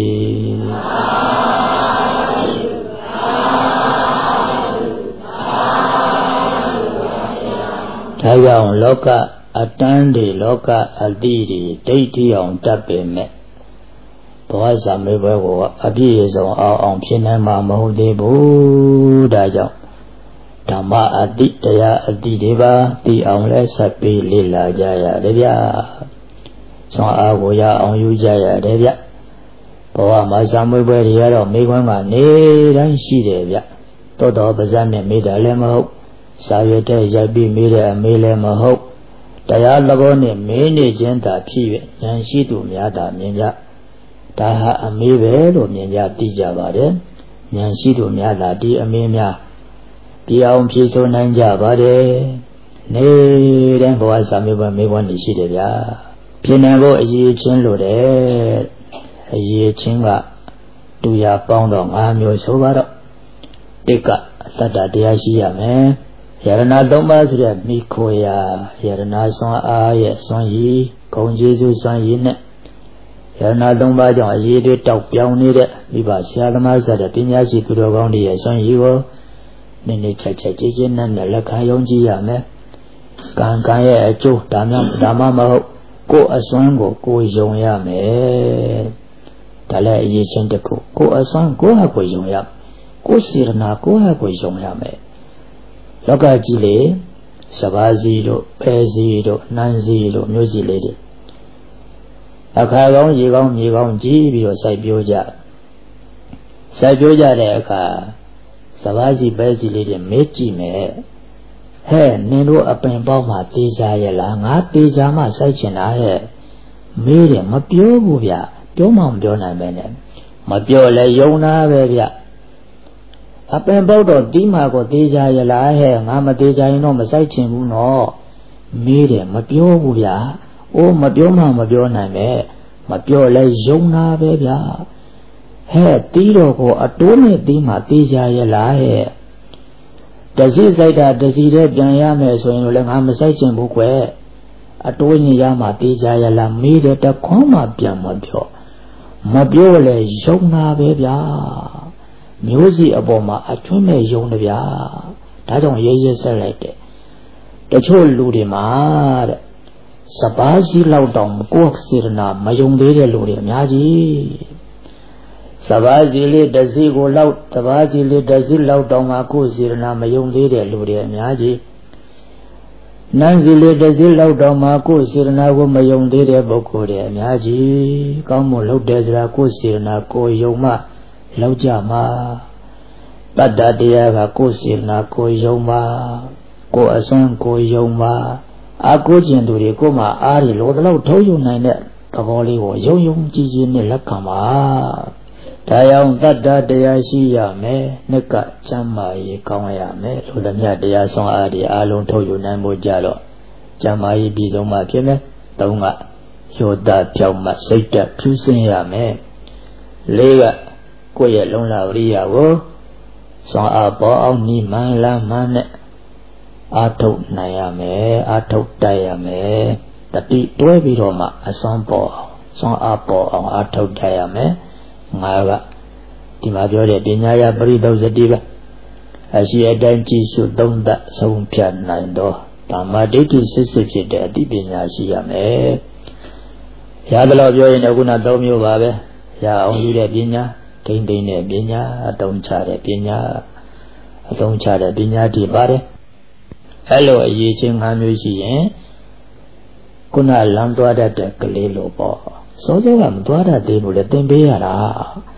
ဒါကြောင့်လောကအတန်းတွေလောကအတိတွေဒိဋ္ဌိအောင်တတ်ပေမဲ့ဘဝဇာမေဘကိုအပြည့်အစုံအောင်အောင်ဖြစ်နိုင်မှာမဟုတ်သေးဘူးဒါကြောင့်ဓမ္မအတိတရားအတိတွေပါသိအောင်လဲဆက်ပြီးလေ့လာကြရတယ်ဗျာဆွမ်းအားကိုရအောင်ယူကြရတယ်ဗျဘဝမှာဇာမေဘတွေကတော့မိခွန်းကနေတိုင်းရှိတယ်ဗျတောတော်ပါဇက်နဲ့မိတာလည်းမဟုတ်စာရွက်တဲ့ရိုက်ပြီးမိတဲ့အမေလည်းမဟုတ်တရားသဘောနဲ့မင်းနေခြင်းသာဖြစ်၍ဉာဏ်ရှိသူများသာမြင်ကြဒါဟာအမေပဲလို့မြင်ကြသိကြပါတယ်ဉာဏ်ရှိသူများသာဒီအမေများဒီအောင်ဖြေဆိုနိုင်ကြပါတယ်နေတဲ့ဘဝစာမေဘမေဘနေရှိတယ်ဗျာပြင်နိုင်ဖို့အရေးချင်းလို့တယ်အရေးချင်းကတူရပေါင်းတော့၅မျိုးဆိုပါတော့တိတ်ကအတ္တတရားရှိရမယ်ယရဏသုံးပါးဆိုတဲ့မိခိုရာယရဏစွမ်းအားရဲ့စွမ်းရည်ဂုဏ်ကျေးဇူးစွမ်းရည်နဲ့ယရဏသုံးပါးကြောင့်အရေးတွေတောက်ပြောင်းနေတဲ့မိဘဆရာသမားဆိုတဲ့ပညာရှိသူတော်ကောင်းတွေရဲ့စွမ်းရည်ကိုနည်းနည်းချက်ချက်ကြည်ကျင်းနဲ့လက်ခံယုံကြည်ရမယ်ကံကံရဲ့အကျိုးဒါမှဒါမှမဟုတ်ကိုယ်အစွမ်းကိုကိုယ်ယုံရမယ်ဒါလည်းအရေးချင်းတစ်ခုကိုယ်အစွမ်းကိုယ်ဟာကိုယ်ယုံရကိုယ်စေရနာကိုယ်ဟာကိုယ်ယုံရမယ်လောကကြီးလေစပါးစီတို့ပဲစီတို့နှမ်းစီတို့မျိုးစီလေးတွေအခါကောင်းရေကောင်းမြေကောင်းကြီးပြီးတော့စိုက်ပျိုးကြစိုက်ပျိုးကြတဲ့အခါစပါးစီပဲစီလေးတွေမေးကြည့်မယ်ဟဲ့နင်တို့အပင်ပေါက်မှတေးကြရဲ့လားငါတေးကြမှစိုက်ချင်တာဟဲ့မေးတယ်မပြောဘူးဗျပြောမှမပြောနိုင်ပဲနဲ့မပြောလဲယုံတာပဲဗျအပင်ပေါက်တော့ဒီမှာကိုသေးကြရလားဟဲ့ငါမသေးကြရင်တော့မဆိုင်ချင်ဘူးနော်မေးတယ်မပြောဘူးဗျာအိုးမပြောမှမပြောနိုင်ပဲမပြောလဲယုံတာပဲဗျာဟဲ့တီးတော့ကိုအတိုးနဲ့တီးမှသေးကြရလားဟဲ့တစီစိုက်တာတစီတဲ့ပြန်ရမယ်ဆိုရင်လည်းငါမဆိုင်ချင်ဘူးကွယ်အတိုးညရမှသေးကြရလားမေးတယ်တခွန်းမှပြန်မပြောမပြောလဲယုံတာပဲဗျာမျိုးစီအပေါ်မှာအချွင်းမဲ့ယုံတဗျာဒါကြောင့်ရဲရဲဆက်လိုက်တယ်တချို့လူတွေမှာတဲ့စပါးစီလောက်တောင်ကိုယ်စေရနာမယုံသေးတဲ့လူတွေအများကြီးစပါးစီလေးတစ်စီးကိုလောက်စပါးစီလေးတစ်စီးလောက်တောင်မှကိုယ်စေရနာမယုံသေးတဲ့လူတွေအများကြီးနန်းစီလေးတစ်စီးလောက်တောင်မှကိုယ်စေရနာကိုမယုံသေးတဲ့ပုဂ္ဂိုလ်တွေအများကြီးကောင်းမွန်လုပ်တယ်ဆိုတာကိုယ်စေရနာကိုယ်ယုံမှလောက်ကြမှာတတ္တတရားကကိုယ်စေနာကိုယ်ယုံပါကိုယ်အစွမ်းကိုယ်ယုံပါအာကိုကျင်သူတွေကိုမှအားရလို့တလို့ထုံးယုံနိုင်တဲ့သဘောလေးကိုယုံယုံကြည်ကြည်နဲ့လက်ခံပါဒါကြောင့်တတ္တတရားရှိရမယ်နှစ်ကချမ်းမာရေးကောင်းရမယ်လို့သမျှတရားဆောင်အားတွေအားလုံးထုံးယုံနိုင်ဖို့ကြတော့ချမ်းမာရေးပြည်စုံမှဖြစ်မယ်သုံးကယောတပြောင်းမှစိတ်တက်ဖြူစင်ရမယ်လေးကကိုယ့်ရဲ့လုံလဝရိယကိုစွမ်းအားပေါ်အောင်နိမန်လာမှန်းနဲ့အာထုတ်နိုင်ရမယ်အာထုတ်တိုက်ရမယ်တတိတွဲပြီးတော့မှအစွမ်းပေါ်အောင်စွမ်းအားပေါ်အောင်အာထုတ်တိုက်ရမယ်ငါကဒီမှာပြောတဲ့ပညာရပရိသုစတိပဲအရှိအတိုင်းကြည့်ရှုသုံးသပ်ဆုံးဖြတ်နိုင်တော့ဓမ္မဒိဋ္ဌိစစ်စစ်ဖြစ်တဲ့အသိပညာရှိရမယ်ရသလောက်ပြောရင်အခုနသုံးမျိုးပါပဲရအောင်ယူတဲ့ပညာထိမ့်သိမ့်တဲ့ပညာအသုံးချတဲ့ပညာအသုံးချတဲ့ပညာတည်ပါတယ်အဲ့လိုအရေးချင်း၅မျိုးရှိရင်ခုနလမ်းသွားတတ်တဲ့ကလေးလိုပေါ့စောစောကမသွားတတ်သေးဘူးလေသင်ပေးရတာ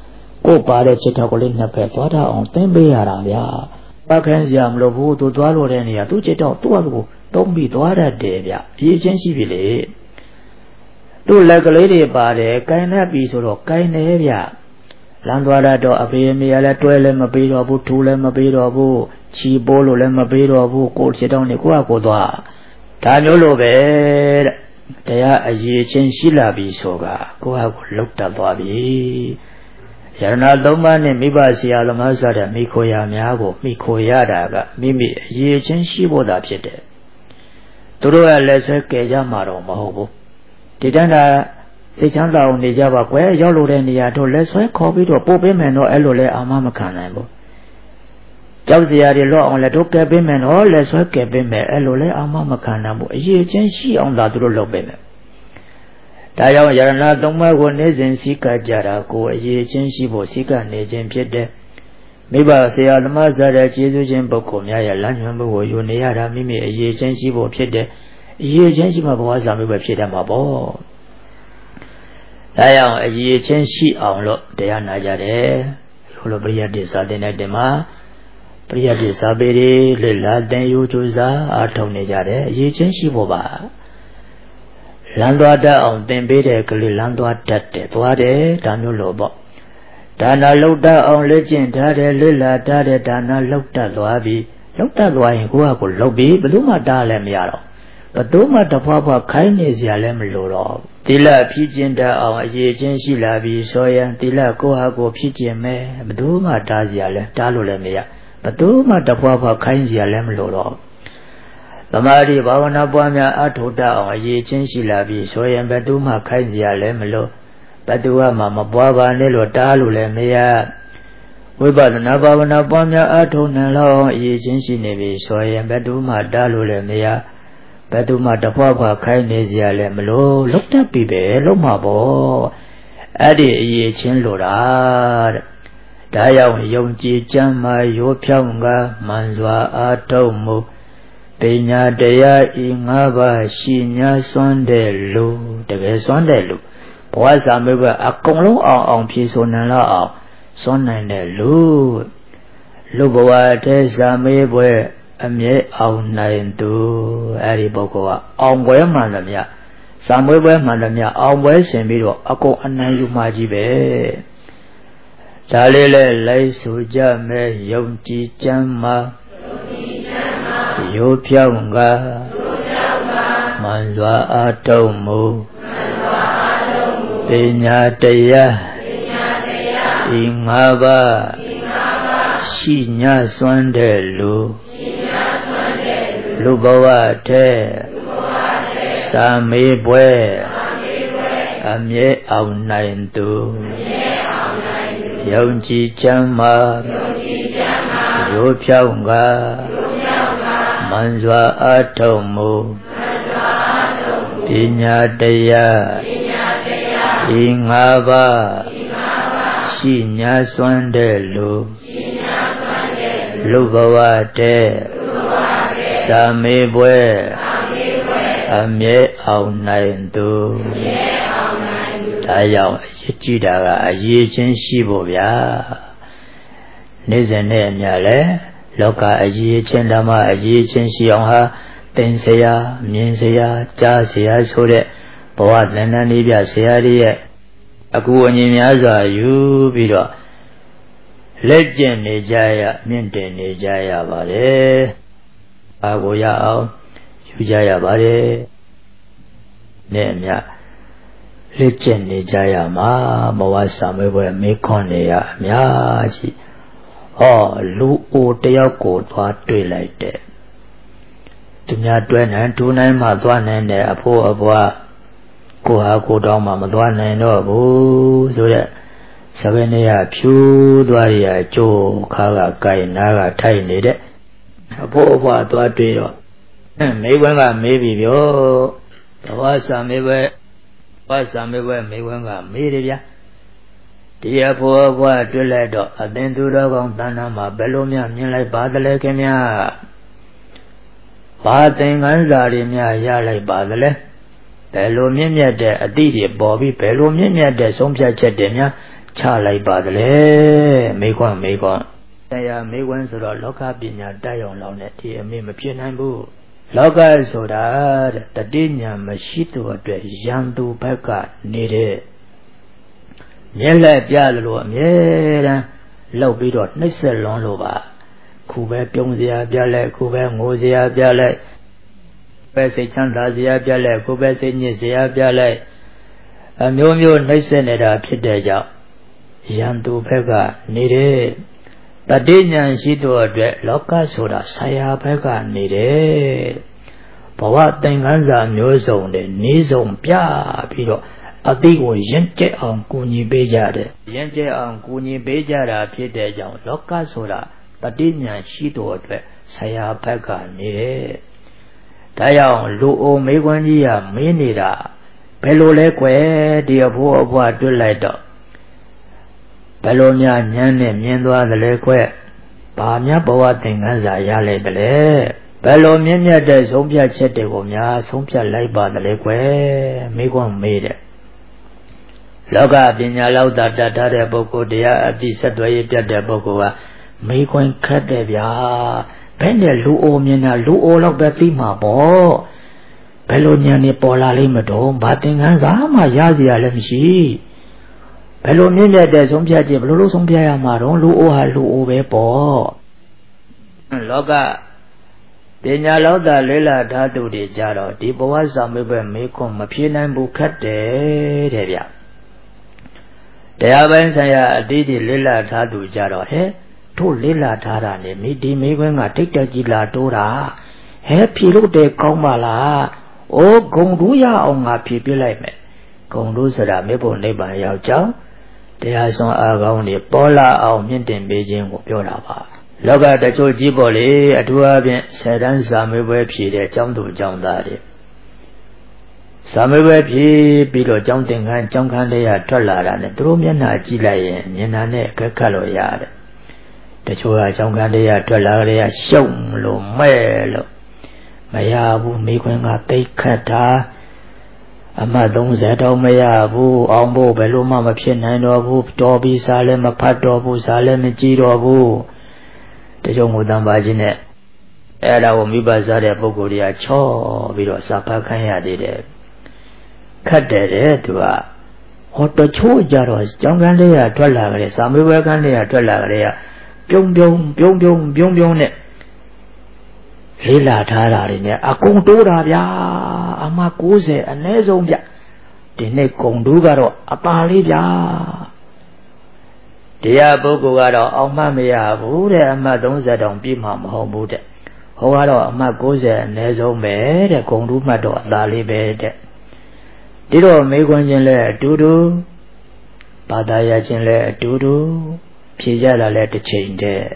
ကိုပါတဲ့จิตတော်ကိုလေးနှစ်ဖက်သွားထားအောင်သင်ပေးရတာဗျာပါခန်းစရာမလိုဘူးသူသွားလို့တဲ့နေရာသူจิตတော်သူ့အကူသုံးပြီးသွားတတ်တယ်ဗျအရေးချင်းရှိပြီလေသူ့လက်ကလေးတွေပါတယ်ကိုင်းတတ်ပြီဆိုတော့ကိုင်းနေဗျလမ်းသွားတော့အဖေအမေလည်းတွဲလည်းမပေးတော့ဘူးထူလည်းမပေးတော့ဘူးချီပိုးလို့လည်းမပေးတော့ဘူးကိုယ်จิตတော်နဲ့ကိုယ့်အကူသွားဒါမျိုးလိုပဲတဲ့တရားအရေးချင်းရှိလာပြီဆိုတာကိုယ့်အကူလောက်တတ်သွားပြီယရဏသုံးပါးနဲ့မိဘဆရာသမားစတဲ့မိခိုရာများကိုမိခိုရတာကမိမိအရေးချင်းရှိဖို့သာဖြစ်တယ်သူတို့ကလည်းဆွဲကြကြမှာတော့မဟုတ်ဘူးဒီတန်းတာစိတ်ချမ်းသာအောင်နေကြပါကွယ်ရောက်လို့တဲ့နေရာတို့လက်ဆွဲခေါ်ပြီးတော့ပို့ပေးမယ်တော့အဲ့လိုလဲအာမမခံနိုင်ဘူးကြောက်စရာတွေလော့အောင်လည်းတို့ကဲပေးမယ်တော့လက်ဆွဲကဲပေးမယ်အဲ့လိုလဲအာမမခံနိုင်ဘူးအရေးချင်းရှိအောင်သာသူတို့လုပ်ပေးမယ်ဒါကြောင့်ယရဏသုံးပါးကိုနေ့စဉ်စည်းကပ်ကြတာကိုအရေးချင်းရှိဖို့စည်းကပ်နေခြင်းဖြစ်တယ်မိဘဆရာသမားစားတဲ့ကျေးဇူးရှင်ပုဂ္ဂိုလ်များရဲ့လမ်းညွှန်မှုကိုယူနေရတာမိမိအရေးချင်းရှိဖို့ဖြစ်တယ်အရေးချင်းရှိမှဘဝစာမိပဲဖြစ်တတ်မှာပေါ့ဒါကြောင့်အရေးချင်းရှိအောင်လို့တရားနာကြတယ်ဘုလိုပရိယတ်တိစာတင်တဲ့တင်မှာပရိယတ်တိစာပေတွေလေ့လာသင်ယူကြိုးစားအားထုတ်နေကြတယ်အရေးချင်းရှိဖို့ပါလမ်းသွားတတ်အောင်သင်ပေးတဲ့ကလေးလမ်းသွားတတ်တယ်သွားတယ်ဒါမျိုးလို့ပေါ့ဒါနာလောက်တတ်အောင်လေ့ကျင့်ထားတယ်လေ့လာတတ်တယ်ဒါနာလောက်တတ်သွားပြီလောက်တတ်သွားရင်ကိုယ့်ဟာကိုယ်လောက်ပြီဘယ်သူမှတားလည်းမရတော့ဘယ်သူမှတဖွာဖွာခိုင်းနေစရာလည်းမလိုတော့သီလဖြည့်ကျင့်တတ်အောင်အရေးချင်းရှိလာပြီဆိုရင်သီလကိုယ့်ဟာကိုယ်ဖြည့်ကျင့်မယ်ဘယ်သူမှတားစရာလည်းတားလို့လည်းမရဘယ်သူမှတဖွာဖွာခိုင်းစရာလည်းမလိုတော့သမာဓိဘာဝနာပွားများအထောက်တအောင်အရေးချင်းရှိလာပြီဆိုရင်ဘယ်သူမှခိုင်းစရာလည်းမလိုဘယ်သူမှမပွားပါနဲ့လို့တားလို့လည်းမရဝိပဿနာဘာဝနာပွားများအထောက်နိုင်လောက်အောင်အရေးချင်းရှိနေပြီဆိုရင်ဘယ်သူမှတားလို့လည်းမရဘယ်သူမှတဖွာဖွာခိုင်းနေစရာလည်းမလိုလုတ်တတ်ပြီပဲလုံးမှာပေါ့အဲ့ဒီအရေးချင်းလိုတာတဲ့ဒါကြောင့်ယုံကြည်ကြမ်းမှရိုးဖြောင်းကမှန်စွာအားထုတ်မှုပညာတရားဤငါးပါးရှိညာစွန့်တဲ့လူတကယ်စွန့်တဲ့လူဘဝစာမေးပွဲအကုန်လုံးအောင်အောင်ဖြေဆိုနိုင်လောက်အောင်စွန့်နိုင်တဲ့လူလူဘဝတည်းစာမေးပွဲအမြဲအောင်နိုင်သူအဲ့ဒီပုဂ္ဂိုလ်ကအောင်ပွဲမှန်တယ်မြတ်စာမေးပွဲမှန်တယ်မြတ်အောင်ပွဲဆင်ပြီးတော့အကုန်အနိုင်ယူမှကြီးပဲဒါလေးလဲလိုက်ဆိုကြမယ်ယုံကြည်ကြမ်းမှရိုးဖြောင်းကမှန်စွာအားထုတ်မှုပညာတရားဤငါးပါးရှိညာစွန့်တဲ့လူလူဘဝထဲစာမေးပွဲအမြဲအောင်နိုင်သူယုံကြည်ချမ်းသာရိုးဖြောင်းကမှန်စွာအားထုတ်မှုပညာတရားဤငါးပါးရှိညာစွန့်တဲ့လူလူဘဝထဲစာမေးပွဲအမြဲအောင်နိုင်သူဒါကြောင့်အရေးကြီးတာကအရေးချင်းရှိဖို့ဗျာနေ့စဉ်နဲ့အမျှလဲလောကအရေးချင်းဓမ္မအရေးချင်းရှိအောင်ဟာသင်စရာမြင်စရာကြားစရာဆိုတဲ့ဘဝသဏ္ဍာန်လေးပြဆရာကြီးရဲ့အကူအညီများစွာယူပြီးတော့လက်ကျင့်နေကြရမြင့်တင်နေကြရပါတယ်အာကိုရအောင်ယူကြရပါတယ်နဲ့အမျှလက်ကျင့်နေကြရမှာဘဝစာမေးပွဲမေးခွန်းနေရအများကြီးဟောလူအိုတယောက်ကိုသွားတွေ့လိုက်တဲ့သူများတွဲနိုင်ဒူးနိုင်မှသွားနိုင်တဲ့အဖိုးအဘွားကိုဟာကိုတောင်းမှမသွားနိုင်တော့ဘူးဆိုတဲ့စပင်းလေးကဖြူသွားရကြိုးခါကကိုင်နားကထိုက်နေတဲ့အဖိုးအဘွားသွားတွေ့တော့မိဘကမေးပြီပြောဘဝစာမေးပွဲဘဝစာမေးပွဲမိဘကမေးတယ်ဗျာဒီအဖိုးအဘွားတွေ့လိုက်တော့အသင်သူတော်ကောင်းတဏ္ဍာမှာဘယ်လိုများမြင်လိုက်ပါသလဲခင်ဗျာဘာသင်္ကန်းစာတွေများရလိုက်ပါသလဲဘယ်လိုမြင့်မြတ်တဲ့အသည့်တွေပေါ်ပြီးဘယ်လိုမြင့်မြတ်တဲ့ဆုံးဖြတ်ချက်တွေများချလိုက်ပါတယ်မိကွန်းမိကွန်းတရားမိကွန်းဆိုတော့လောကပညာတက်အောင်လောင်းတဲ့ဒီအမေမဖြစ်နိုင်ဘူးလောကဆိုတာတတိညာမရှိသူအတွက်ရန်သူဘက်နေတဲ့မျက်လက်ပြလို့အမြဲတမ်းလောက်ပြီးတော့နှိမ့်ဆက်လွန်လို့ပါခုပဲပြုံးစရာပြလဲခုပဲငိုစရာပြလဲပဲစိတ်ချမ်းသာစရာပြလဲခုပဲစိတ်ညစ်စရာပြလဲအမျိုးမျိုးနှိမ့်ဆက်နေတာဖြစ်တဲ့ကြောင့်ရန်သူဘက်နေတဲ့တတိညာရှိသူအတွက်လောကဆိုတာဆရာဘက်ကနေတယ်ဘဝသင်္ကန်းစာမျိုးစုံနဲ့နေစုံပြပြီးတော့အတိကိုရင်ကျက်အောင်ကူညီပေးကြတယ်ရင်ကျက်အောင်ကူညီပေးကြတာဖြစ်တဲ့ကြောင့်လောကဆိုတာတတိညာရှိသူအတွက်ဆရာဘက်ကနေတယ်ဒါကြောင့်လူအိုမေးခွန်းကြီးကမေးနေတာဘယ်လိုလဲကွယ်ဒီအဖို့အဖွားတွေ့လိုက်တော့ဘယ်လိုများညမ်းနဲ့မြင်သွားသလဲကွဘာများဘဝသင်္ကန်းစာရလိုက်တယ်လဲဘယ်လိုမြင့်မြတ်တဲ့ဆုံးဖြတ်ချက်တွေကိုများဆုံးဖြတ်လိုက်ပါသလဲကွမိကွန်းမေးတယ်လောကပညာလောက်သာတတ်ထားတဲ့ပုဂ္ဂိုလ်တရားအတိဆက်သွယ်ရပြတ်တဲ့ပုဂ္ဂိုလ်ကမိကွန်းခတ်တယ်ဗျာဘယ်နဲ့လူအိုမြင်တာလူအိုလောက်ပဲသိမှာပေါ့ဘယ်လိုဉာဏ်နဲ့ပေါ်လာလိမ့်မတော့ဘာသင်္ကန်းစာမှရစရာလည်းမရှိဘယ်လိုမြင့်မြတ်တဲ့ဆုံးဖြတ်ချက်ဘယ်လိုလုပ်ဆုံးဖြတ်ရမှာတော့လူအိုဟာလူအိုပဲပေါ့လောကပညာလောက်သာလေးလာဓာတုတွေကြတော့ဒီဘဝဆောင်မိပဲမေခွန်းမဖြေနိုင်ဘူးခက်တယ်တဲ့ဗျတရားပိုင်းဆိုင်ရာအတိအကျလေးလာဓာတုကြတော့ဟဲ့တို့လေးလာထားတာနဲ့မိဒီမေခွန်းကတိတ်တက်ကြီးလာတိုးတာဟဲ့ဖြေလို့တဲ့ကောင်းပါလားအိုးဂုံတို့ရအောင်ငါဖြေပြလိုက်မယ်ဂုံတို့ဆိုတာမေဖို့နိဗ္ဗာန်ရောက်ကြောင်းတရားဆုံးအာကောင်းတွေပေါ်လာအောင်မြင့်တင်ပေးခြင်းကိုပြောတာပါလောကတချို့ကြီးပေါ်လေအထူးအဖြင့်ဆယ်တန်းစာမေးပွဲဖြေတဲ့ကျောင်းသူကျောင်းသားတွေစာမေးပွဲဖြေပြီးတော့ကျောင်းသင်ခန်းကျောင်းခန်းလေးရထွက်လာတာနဲ့သူတို့မျက်နှာကြည့်လိုက်ရင်မျက်နှာနဲ့အခက်ခတ်လို့ရတယ်တချို့ကကျောင်းခန်းလေးရထွက်လာကြရရှုံလို့မဲ့လို့မရဘူးမိခွန်းကတိတ်ခတ်တာအမှတ်သုံးဆယ်တော့မရဘူးအောင်ဖို့ဘယ်လိုမှမဖြစ်နိုင်တော့ဘူးတော်ပြီးစားလည်းမဖတ်တော့ဘူးစားလည်းမကြည့်တော့ဘူးတချို့ငိုတမ်းပါခြင်းနဲ့အဲ့ဒါကိုမိဘစားတဲ့ပုဂ္ဂိုလ်တွေကချော့ပြီးတော့စာဖတ်ခိုင်းရသေးတယ်ခတ်တယ်တဲ့သူကဟောတချို့ကြတော့ကျောင်းကန်းလေးကထွက်လာကြတယ်စာမေးပွဲကန်းလေးကထွက်လာကြတယ်ပြုံးပြုံးပြုံးပြုံးပြုံးပြုံးနဲ့လေးလာထားတာတွေနဲ့အကုန်တိုးတာဗျာအမှကိုးဆယ်အနည်းဆုံးဗျဒီနေ့ကုံတူးကတော့အပါလေးဗျာတရားပုဂ္ဂိုလ်ကတော့အောင်မှမရဘူးတဲ့အမှတ်သုံးဆယ်တောင်ပြည့်မှာမဟုတ်ဘူးတဲ့ဟောကတော့အမှတ်ကိုးဆယ်အနည်းဆုံးပဲတဲ့ကုံတူးမှတ်တော့အသာလေးပဲတဲ့ဒီတော့မေးခွန်းချင်းလဲအတူတူဘာသာရချင်းလဲအတူတူဖြေကြတာလဲတစ်ချိန်တည်း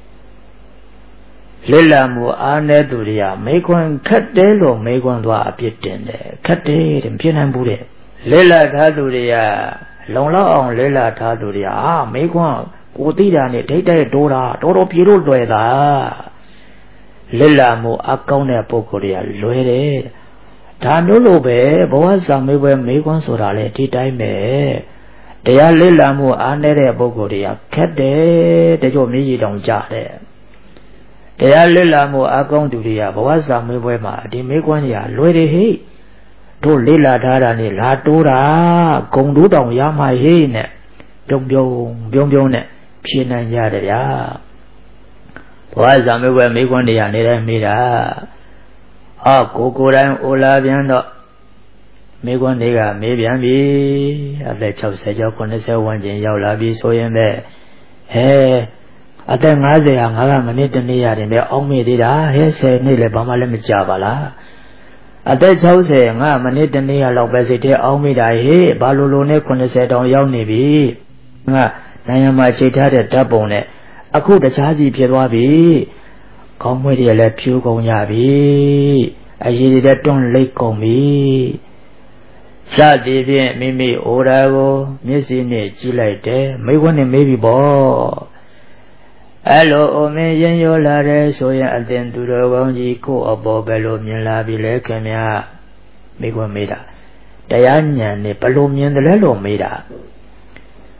လစ်လာမှုအားနဲ့သူတွေကမေခွန်းခတ်တယ်လို့မေခွန်းသွားအပြစ်တင်တယ်ခတ်တယ်တဲ့မဖြစ်နိုင်ဘူးတဲ့လစ်လာထားသူတွေကလုံလောက်အောင်လစ်လာထားသူတွေကဟာမေခွန်းကိုသိတာနဲ့ဒိတ်တဲ့တိုးတာတော်တော်ပြေလို့လွယ်တာလစ်လာမှုအကောင်းတဲ့ပုဂ္ဂိုလ်တွေကလွယ်တယ်ဒါမျိုးလိုပဲဘဝစာမေးပွဲမေခွန်းဆိုတာလေဒီတိုင်းပဲတရားလစ်လာမှုအားနေတဲ့ပုဂ္ဂိုလ်တွေကခက်တယ်တချို့မြည်ရည်တောင်ကြတယ်တရားလစ်လာမှုအကောင်းသူတွေကဘဝစာမေးပွဲမှာဒီမေးခွန်းတွေကလွယ်တယ်ဟိတို့လစ်လာထားတာနဲ့လာတိုးတာဂုံတိုးတောင်ရမှဟိနဲ့ပြုံးပြုံးပြုံးပြုံးနဲ့ဖြေနိုင်ကြတယ်ဗျာဘဝစာမေးပွဲမေးခွန်းတွေကနေတိုင်းမေးတာအော်ကိုကိုယ်တိုင်အိုလာပြန်တော့မေးခွန်းတွေကမေးပြန်ပြီအသက်၆၀ကျော်၇၀ဝန်းကျင်ရောက်လာပြီဆိုရင်ပဲဟဲအသက်၅၀ဟာငါကမနစ်တနေ့ရတယ်ပဲအောင်းမေ့သေးတာဟဲဆယ်နှစ်လည်းဘာမှလည်းမကြပါလားအသက်၆၀ငါမနစ်တနေ့ရလောက်ပဲစိတ်ထဲအောင်းမေ့တာဟေးဘာလိုလိုနဲ့၇၀တောင်ရောက်နေပြီငါနိုင်ငံမှာချိန်ထားတဲ့ဓာတ်ပုံနဲ့အခုတခြားစီဖြစ်သွားပြီခေါင်းမွေးတွေလည်းဖြူကုန်ကြပြီအရည်တွေလည်းတွန့်လိတ်ကုန်ပြီစသည်ဖြင့်မိမိအိုရာကိုမျက်စိနဲ့ကြည့်လိုက်တယ်မိခွန်းနဲ့မေးပြီပေါ့အဲ့လိုအိုမင်းရင်ရောလာတယ်ဆိုရင်အသင်သူတော်ကောင်းကြီးကိုအပေါ်ဘယ်လိုမြင်လာပြီလဲခင်ဗျာမိခွန်းမေးတာတရားဉာဏ်နဲ့ဘယ်လိုမြင်တယ်လဲလို့မေးတာ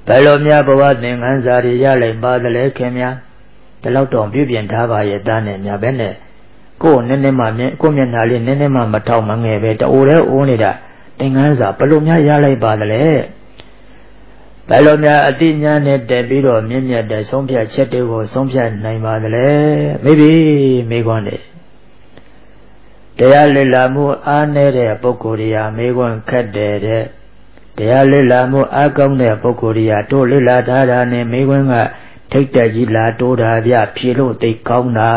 ဘယ်လိုများဘဝသင်္ကန်းစာတွေရလိုက်ပါသလဲခင်ဗျာဒီလောက်တော့ပြုပြင်ထားပါရဲ့သားနဲ့များပဲနဲ့ကိုယ်နည်းနည်းမှကိုယ်မျက်နှာလေးနည်းနည်းမှမထောက်မငယ်ပဲတအိုတဲ့အိုးနေတာသင်္ကန်းစာဘယ်လိုများရလိုက်ပါသလဲဘယ်လိုများအတိညာနဲ့တက်ပြီးတော့မြင့်မြတ်တဲ့ဆုံးဖြတ်ချက်တွေကိုဆုံးဖြတ်နိုင်ပါသလဲမိပြီမိခွန်းနေတရားလည်လာမှုအားနည်းတဲ့ပုဂ္ဂိုလ်တွေကမိခွန်းခက်တယ်တဲ့တရားလည်လာမှုအားကောင်းတဲ့ပုဂ္ဂိုလ်တွေကတို့လည်လာထားတာနဲ့မိခွန်းကထိတ်တက်ကြီးလာတိုးတာပြဖြေလို့သိကောင်းတာ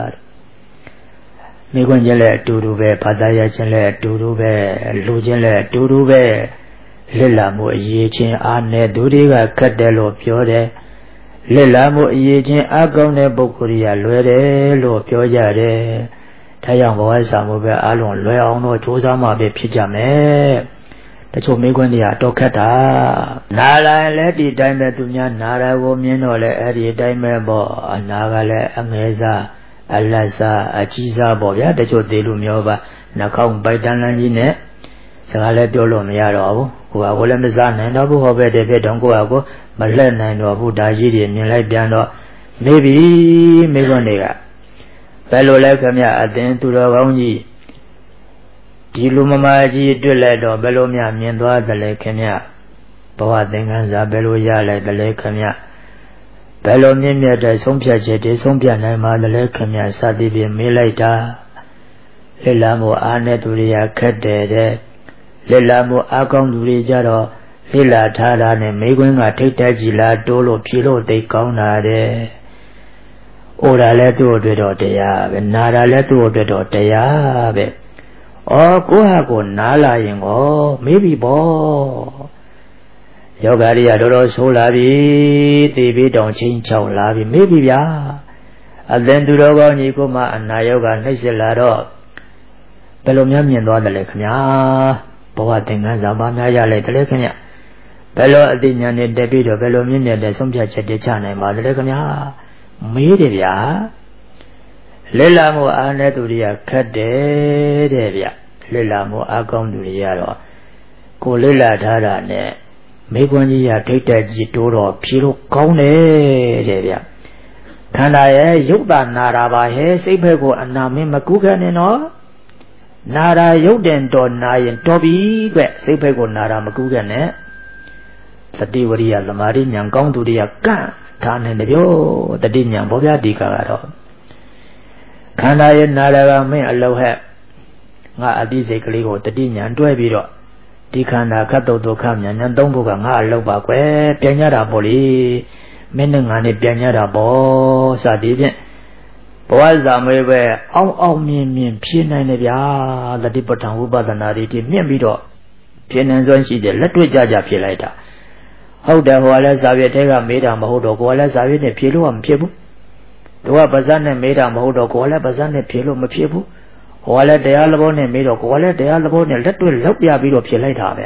မိခွန်းချင်းလည်းအတူတူပဲဘာသာရချင်းလည်းအတူတူပဲလူချင်းလည်းအတူတူပဲလစ်လာမှုအရေးချင်းအားနဲ့သူတွေကခက်တယ်လို့ပြောတယ်လစ်လာမှုအရေးချင်းအားကောင်းတဲ့ပုဂ္ဂိုလ်တွေကလွယ်တယ်လို့ပြောကြတယ်ဒါကြောင့်ဘဝဆောင်မှုပဲအားလုံးလွယ်အောင်တော့ကြိုးစားမှပဲဖြစ်ကြမယ်တချို့မိခွန်းတွေကတော့ခက်တာနာလာလည်းဒီတိုင်းပဲသူများနာတာကိုမြင်တော့လဲအဲ့ဒီတိုင်းပဲပေါ့အနာကလည်းအငယ်စားအလတ်စားအကြီးစားပေါ့ဗျာတချို့သေးလို့မျိုးပါနှာခေါင်းပိုက်တန်းလန်းကြီးနဲ့စကားလည်းပြောလို့မရတော့ဘူးကိုယ်ကကိုလည်းမစားနိုင်တော့ဘူးဟောပဲတဲ့ဖြစ်တော့ကိုယ်ကကိုမလှည့်နိုင်တော့ဘူးဒါကြီးတွေမြင်လိုက်ပြန်တော့နေပြီမိခွန်းတွေကဘယ်လိုလဲခင်ဗျအသင်သူတော်ကောင်းကြီးဒီလူမမာကြီးတွေ့လိုက်တော့ဘယ်လိုများမြင်သွားတယ်လဲခင်ဗျဘဝသင်္ကန်းစာဘယ်လိုရလိုက်တယ်လဲခင်ဗျဘယ်လိုမြင့်မြတ်တဲ့ဆုံးဖြတ်ချက်တွေဆုံးဖြတ်နိုင်ပါလဲခင်ဗျစသည်ဖြင့်မေးလိုက်တာလက်လာမှုအားနဲ့သူတွေကခက်တယ်တဲ့လက်လာမှုအားကောင်းသူတွေကြတော့လက်လာထားတာနဲ့မိခွန်းကထိတ်တက်ကြည်လာတိုးလို့ဖြေလို့သိကောင်းတာတဲ့။အိုတာလည်းသူ့အတွက်တော့တရားပဲနာတာလည်းသူ့အတွက်တော့တရားပဲ။အော်ကိုဟာကိုနားလာရင်ကိုမေးပြီပေါ့။ယောဂရီကတော်တော်ဆိုးလာပြီသေပြီးတောင်ချင်းချောင်းလာပြီမေးပြီဗျာ။အသင်သူတော်ကောင်းကြီးကိုမှအနာယောဂနှိမ့်ဆက်လာတော့ဘယ်လိုများမြင်သွားတယ်လဲခင်ဗျာ။ဘဝသင်္ကန်းစာပါများရလိုက်တယ်လေခင်ဗျ။ဘယ်လိုအသိဉာဏ်နဲ့တက်ပြီးတော့ဘယ်လိုမြင့်မြတ်တဲ့ဆုံးဖြတ်ချက်တွေချနိုင်ပါလဲခင်ဗျာ။မေးတယ်ဗျာလက်လာမှုအားနဲ့သူတွေကခက်တယ်တဲ့ဗျလက်လာမှုအားကောင်းသူတွေကတော့ကိုလက်လာထားတာနဲ့မိခွန်းကြီးရထိတ်တက်ကြီးတိုးတော့ဖြေလို့ကောင်းတယ်တဲ့ဗျခန္ဓာရဲ့ရုပ်တာနာတာပါဟဲ့စိတ်ဘက်ကိုအနာမင်းမကူးခဲ့နဲ့နော်နာတာရုပ်တင်တော်နာရင်တော်ပြီကွစိတ်ဘက်ကိုနာတာမကူးခဲ့နဲ့သတိဝရိယသမာဓိဉာဏ်ကောင်းသူတွေကကန့်ဒါနဲ့တပြောတတိညာဘောဗျာဒီကကတော့ခန္ဓာရဲ့နာရကမင်းအလောက်ဟဲ့ငါအတိစိတ်ကလေးကိုတတိညာတွဲပြီးတော့ဒီခန္ဓာခတ်တုတ်ဒုက္ခညာညာသုံးဖို့ကငါအလောက်ပါကွယ်ပြန်ရတာပေါ့လေမင်းနဲ့ငါနဲ့ပြန်ရတာပေါ့စသည်ဖြင့်ဘဝဇာမေးပဲအောင်းအောင်းမြင်မြင်ဖြေနိုင်တယ်ဗျာတတိပဋ္ဌာန်ဝိပဿနာတွေဒီမြင့်ပြီးတော့ဖြေနိုင်စွမ်းရှိတယ်လက်တွေ့ကြကြဖြေလိုက်တာဟုတ်တယ်ဟိုကလည်းဇာပြည့်တဲကမေးတာမဟုတ်တော့ကိုကလည်းဇာပြည့်နဲ့ဖြေလို့မဖြစ်ဘူးသူကပါဇက်နဲ့မေးတာမဟုတ်တော့ကိုကလည်းပါဇက်နဲ့ဖြေလို့မဖြစ်ဘူးဟိုကလည်းတရားလဘောနဲ့မေးတော့ကိုကလည်းတရားလဘောနဲ့လက်တွေ့လောက်ပြပြီးတော့ဖြေလိုက်တာပဲ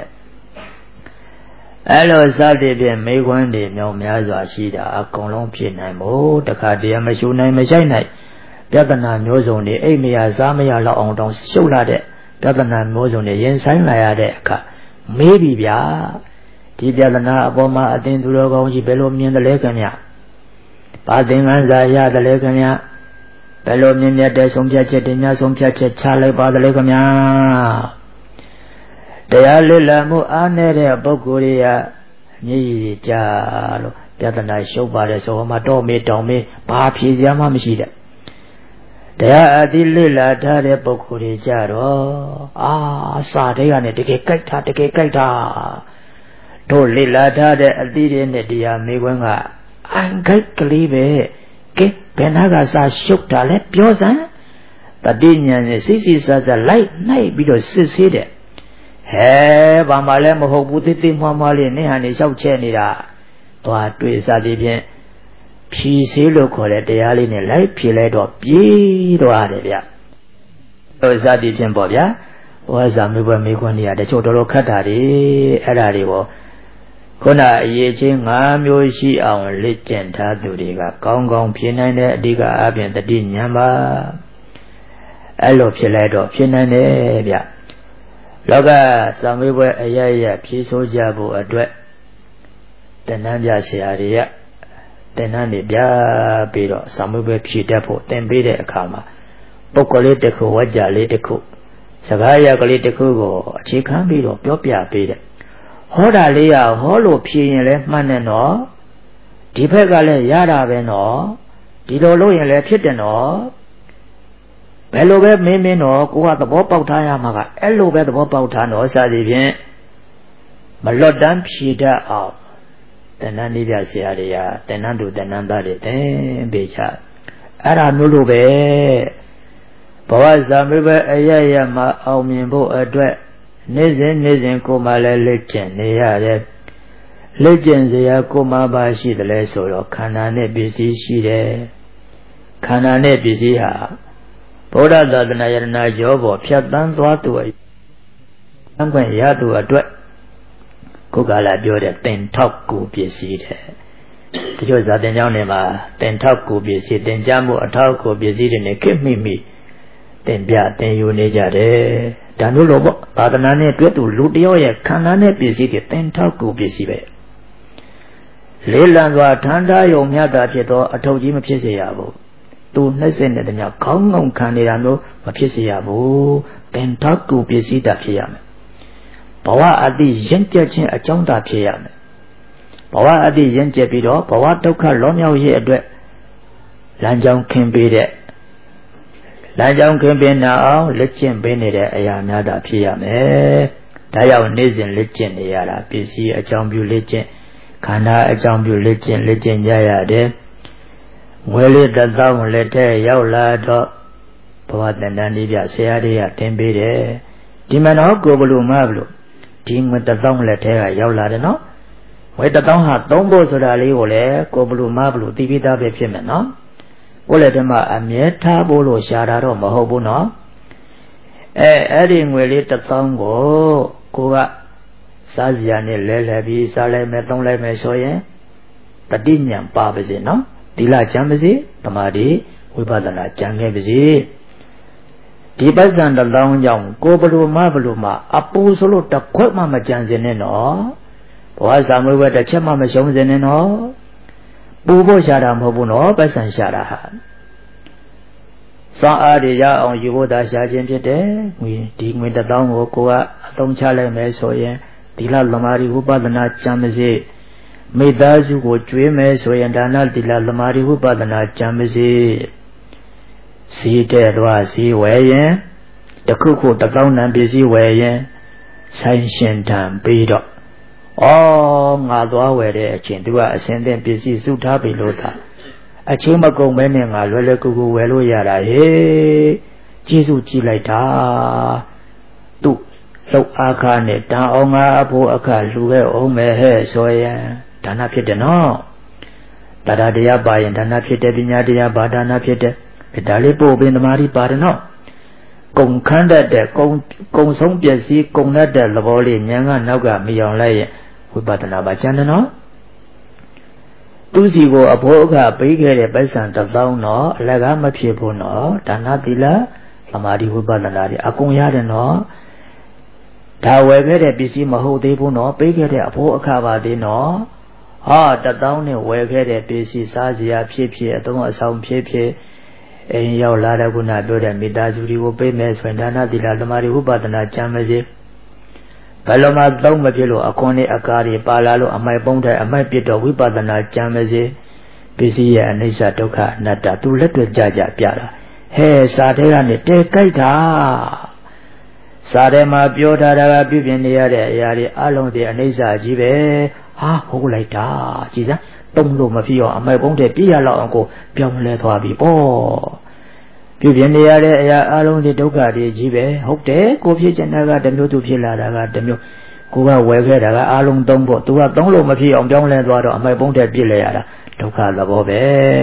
အဲ့လိုစသည်ဖြင့်မေခွန်းတွေမြောင်များစွာရှိတာအကုန်လုံးဖြေနိုင်ဖို့တခါတည်းမရှုနိုင်မရှိုက်နိုင်ပြဿနာမျိုးစုံတွေအိမ်မရစားမရလောက်အောင်တောင်ရှုပ်လာတဲ့ပြဿနာမျိုးစုံတွေရင်ဆိုင်လာရတဲ့အခါမေးပြီဗျာဒီပြဿနာအပေါ်မှာအသင်သူတော်ကောင်းကြီးဘယ်လိုမြင်တယ်လဲခင်ဗျ။ဘာသင်္ကန်းစာရတယ်လဲခင်ဗျ။ဘယ်လိုမြင်မြတ်တဲ့ဆုံးဖြတ်ချက်တင်ညာဆုံးဖြတ်ချက်ချလိုက်ပါတယ်လဲခင်ဗျ။တရားလည်လာမှုအားနည်းတဲ့ပုဂ္ဂိုလ်တွေကမြည်ရည်ကြလို့ပြဿနာရှုပ်ပါတယ်ဆိုမှတော့မေးတောင်းမေးဘာဖြေကြမှမရှိတဲ့။တရားအတိလည်လာထားတဲ့ပုဂ္ဂိုလ်တွေကြတော့အာစာတွေကနေတကယ်ကြိုက်တာတကယ်ကြိုက်တာတို့လေလာထားတဲ့အသီးတွေနဲ့တရားမေခွန်းကအန်ခိုက်ကလေးပဲကဲဘယ်နာကစာရှုပ်တာလဲပြောစမ်းတတိညာနဲ့စိစိဆဆလိုက်နိုင်ပြီးတော့စစ်ဆေးတဲ့ဟဲဘာမှလည်းမဟုတ်ဘူးတိတိမွှားမွှားလေးနဲ့ဟာနေလျှောက်ချက်နေတာသွားတွေ့စသည်ဖြင့်ဖြီးဆေးလို့ခေါ်တဲ့တရားလေးနဲ့လိုက်ဖြေလိုက်တော့ပြေးသွားတယ်ဗျဟိုစသည်ဖြင့်ပေါ့ဗျာဟောစာမေဘမေခွန်းတွေကတချို့တော်တော်ခတ်တာတွေအဲ့ဒါတွေပေါ့ခုနအရေးချင်း၅မျိုးရှိအောင်လက်ကျင့်ထားသူတွေကကောင်းကောင်းဖြေနိုင်တဲ့အဓိကအပြင်တတိဉာဏ်ပါအဲ့လိုဖြစ်လိုက်တော့ဖြေနိုင်တယ်ဗျလောကစာမေးပွဲအရရဖြေဆိုကြဖို့အတွက်တဏ္ဍပြဆရာတွေကတဏ္ဍနေပြပြီးတော့စာမေးပွဲဖြေတတ်ဖို့သင်ပေးတဲ့အခါမှာပုဂ္ဂိုလ်လေးတစ်ခုဝါကြလေးတစ်ခုစကားရကလေးတစ်ခုကိုအခြေခံပြီးတော့ပြောပြပေးတယ်ဟောတာလေးရဟောလို့ဖြေရင်လည်းမှန်တယ်နော်ဒီဘက်ကလည်းရတာပဲနော်ဒီလိုလုပ်ရင်လည်းဖြစ်တယ်နော်ဘယ်လိုပဲမင်းမင်းတော့ကိုကသဘောပေါက်ထားရမှာကအဲ့လိုပဲသဘောပေါက်ထားတော့စသည်ဖြင့်မလွတ်တမ်းဖြေတတ်အောင်တဏ္ဍနိပြဆရာတွေကတဏ္ဍတူတဏ္ဍသားတွေသင်ပေးချအဲ့ဒါမျိုးလိုပဲဘဝဇာမေဘအရရမှာအောင်မြင်ဖို့အတွက်နေ့စဉ်နေ့စဉ်ကိုမှလည်းလက်ကျင့်နေရတယ်လက်ကျင့်စရာကိုမှပါရှိတယ်လဲဆိုတော့ခန္ဓာနဲ့ပစ္စည်းရှိတယ်ခန္ဓာနဲ့ပစ္စည်းဟာဗုဒ္ဓသာသနာယရဏကျော်ပေါ်ဖြတ်တန်းသွားသူအံခွင့်ရသူအတွက်ခုကလာပြောတဲ့သင်ထောက်ကူပစ္စည်းတဲ့ဒီလိုဇာတင်ကျောင်းတွေမှာသင်ထောက်ကူပစ္စည်းသင်ကြားမှုအထောက်ကူပစ္စည်းတွေနဲ့ခင်မိမိသင်ပြသင်ယူနေကြတယ်ဒါမျိုးလို့ပေါ့သာသနာနဲ့တွေ့သူလူတယောက်ရဲ့ခန္ဓာနဲ့ပစ္စည်းတွေသင်ထောက်ကူပစ္စည်းပဲလေးလံစွာထမ်းထားယုံမြတ်တာဖြစ်သောအထောက်ကြီးမဖြစ်စေရဘူးသူနှိမ့်စက်တဲ့တည်းခေါင်းငုံခံနေတာမျိုးမဖြစ်စေရဘူးသင်ထောက်ကူပစ္စည်းတာဖြစ်ရမယ်ဘဝအတိရင်ကျက်ခြင်းအကြောင်းသာဖြစ်ရမယ်ဘဝအတိရင်ကျက်ပြီးတော့ဘဝဒုက္ခလောမြောက်ရေးအတွက်လမ်းကြောင်းခင်းပေးတဲ့လမ်းကြောင်းခင်းပေးနာအောင်လက်ကျင့်ပေးနေတဲ့အရာများသာဖြစ်ရမယ်ဒါကြောင့်နေ့စဉ်လက်ကျင့်နေရတာပစ္စည်းအကြောင်းပြုလက်ကျင့်ခန္ဓာအကြောင်းပြုလက်ကျင့်လက်ကျင့်ကြရတယ်ငွေလေးတစ်သောင်းလက်ထဲရောက်လာတော့ဘဝတဏ္ဍနိပြဆရာတွေကသင်ပေးတယ်ဒီမှာတော့ကိုဘလို့မဘလို့ဒီငွေတစ်သောင်းလက်ထဲကရောက်လာတယ်နော်ငွေတစ်သောင်းဟာသုံးဖို့ဆိုတာလေးကိုလည်းကိုဘလို့မဘလို့သိပြီးသားပဲဖြစ်မယ်နော်ကိုလည်းဒီမှာအမြဲထားဖို့လို့ရှာတာတော့မဟုတ်ဘူးနော်အဲအဲ့ဒီငွေလေးတစ်သောင်းကိုကိုကစားစရာနဲ့လဲလဲပြီးစားလိုက်မယ်သုံးလိုက်မယ်ဆိုရင်တတိညာပါပါစေနော်သီလကျမ်းပါစေသမာဓိဝိပဿနာကျမ်းခဲ့ပါစေဒီပစ္စံတစ်လောင်းကြောင့်ကိုဘလို့မဘလို့မအပူဆိုလို့တစ်ခွက်မှမကြံစင်နဲ့နော်ဘဝစာမွေးဘတစ်ချက်မှမရှုံးစင်နဲ့နော်ပူဖို့ရှာတာမဟုတ်ဘူးနော်ပစ္စံရှာတာဟာစောင်းအားတွေရအောင်ယူဖို့သာရှာခြင်းဖြစ်တယ်ငွေဒီငွေတစ်သောင်းကိုကိုကအသုံးချလိုက်မယ်ဆိုရင်သီလသမာဓိဝိပဿနာကျမ်းပါစေမိသားစုကိုကျွေးမယ်ဆိုရင်ဒါနသီလသမာဓိဝိပဿနာကျမ်းပါစေစီးတဲ့သွားစီးဝယ်ရင်တခုခုတစ်သောင်းတန်ပစ္စည်းဝယ်ရင်ဆိုင်ရှင်တန်ပြီးတော့ဩငါသွားဝယ်တဲ့အချိန်သူကအစင်းတဲ့ပစ္စည်းစုထားပြီလို့သာအချိန်မကုန်မဲနဲ့ငါလွယ်လွယ်ကူကူဝယ်လို့ရတာဟေးကျေးဇူးကြည့်လိုက်တာသူလောက်အားခါနဲ့တန်အောင်ငါအဖို့အခလှူခဲ့အောင်မယ်ဟဲ့ဆိုရင်ဒါနဖြစ်တယ်နော်တရားတရားပါရင်ဒါနဖြစ်တယ်ပညာတရားပါဒါနဖြစ်တယ်ဒါလေးပို့ပင်သမာဓိပါတယ်နော်ကုံခန်းတတ်တဲ့ကုံကုံဆုံးပျက်စီးကုံတတ်တဲ့သဘောလေးဉာဏ်ကနောက်ကမယောင်လိုက်ရင်ဝိပဿနာပါကျန်တယ်နော်သူစီကိုအဖို့အခပေးခဲ့တဲ့ပိုက်ဆံတစ်သောင်းတော့အလကားမဖြစ်ဘူးနော်ဒါနသီလသမာဓိဝိပဿနာတွေအကုန်ရတယ်နော်ဒါဝယ်ခဲ့တဲ့ပစ္စည်းမဟုတ်သေးဘူးနော်ပေးခဲ့တဲ့အဖို့အခပါသေးနော်ဟာတသောင်းနဲ့ဝယ်ခဲ့တဲ့ပစ္စည်းစားစရာဖြစ်ဖြစ်အသုံးအဆောင်ဖြစ်ဖြစ်အိမ်ရောက်လာတဲ့ခုနပြောတဲ့မိသားစုတွေကိုပေးမယ်ဆိုရင်ဒါနသီလသမာဓိဝိပဿနာကျမ်းပါစေဘယ်လိုမှသုံးမဖြစ်လို့အခွန်နဲ့အကားတွေပါလာလို့အမိုက်ပုံးတဲ့အမိုက်ပြစ်တော့ဝိပဿနာကျမ်းပါစေပစ္စည်းရဲ့အနိစ္စဒုက္ခအနတ္တသူလက်တွေ့ကြကြပြတာဟဲ့စာထဲကနေတဲကြိုက်တာစာထဲမှာပြောထားတာကပြုပြင်နေရတဲ့အရာတွေအလုံးတွေအနိစ္စကြီးပဲဟာဟုတ်လိုက်တာကြည်စမ်းတုံးလို့မဖြစ်အောင်အမိုက်ပုံးတဲ့ပြည့်ရလောက်အောင်ကိုပြောင်းလဲသွားပြီပေါ့ပြုပြင်နေရတဲ့အရာအလုံးတွေဒုက္ခတွေကြီးပဲဟုတ်တယ်ကိုဖြစ်ချင်တာကတစ်မျိုးသူဖြစ်လာတာကတစ်မျိုးကိုကဝယ်ခဲ့တာကအလုံးသုံးဖို့သူကသုံးလို့မဖြစ်အောင်ပြောင်းလဲသွားတော့အမိုက်ပုံးတဲ့ပြည့်လဲရတာဒုက္ခသဘောပဲ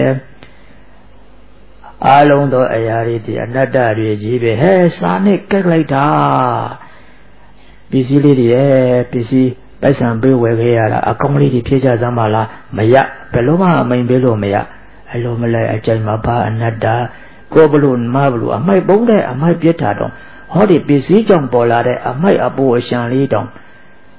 အလုံးသောအရာတွေဒီအနတ္တတွေကြီးပဲဟဲ့စာနဲ့ကက်လိုက်တာပစ္စည်းလေးတွေရဲ့ပစ္စည်းပိုက်ဆံပေးဝယ်ခဲ့ရတာအကောင်လေးတွေဖြစ်ကြစမ်းပါလားမရဘယ်လိုမှအမိန်ပေးလို့မရအလိုမလဲအကြိုက်မှာပါအနတ္တကိုဘလို့မဘလို့အမိုက်ပုံးတဲ့အမိုက်ပြစ်တာတော့ဟောဒီပစ္စည်းကြောင့်ပေါ်လာတဲ့အမိုက်အပူအရှံလေးတောင်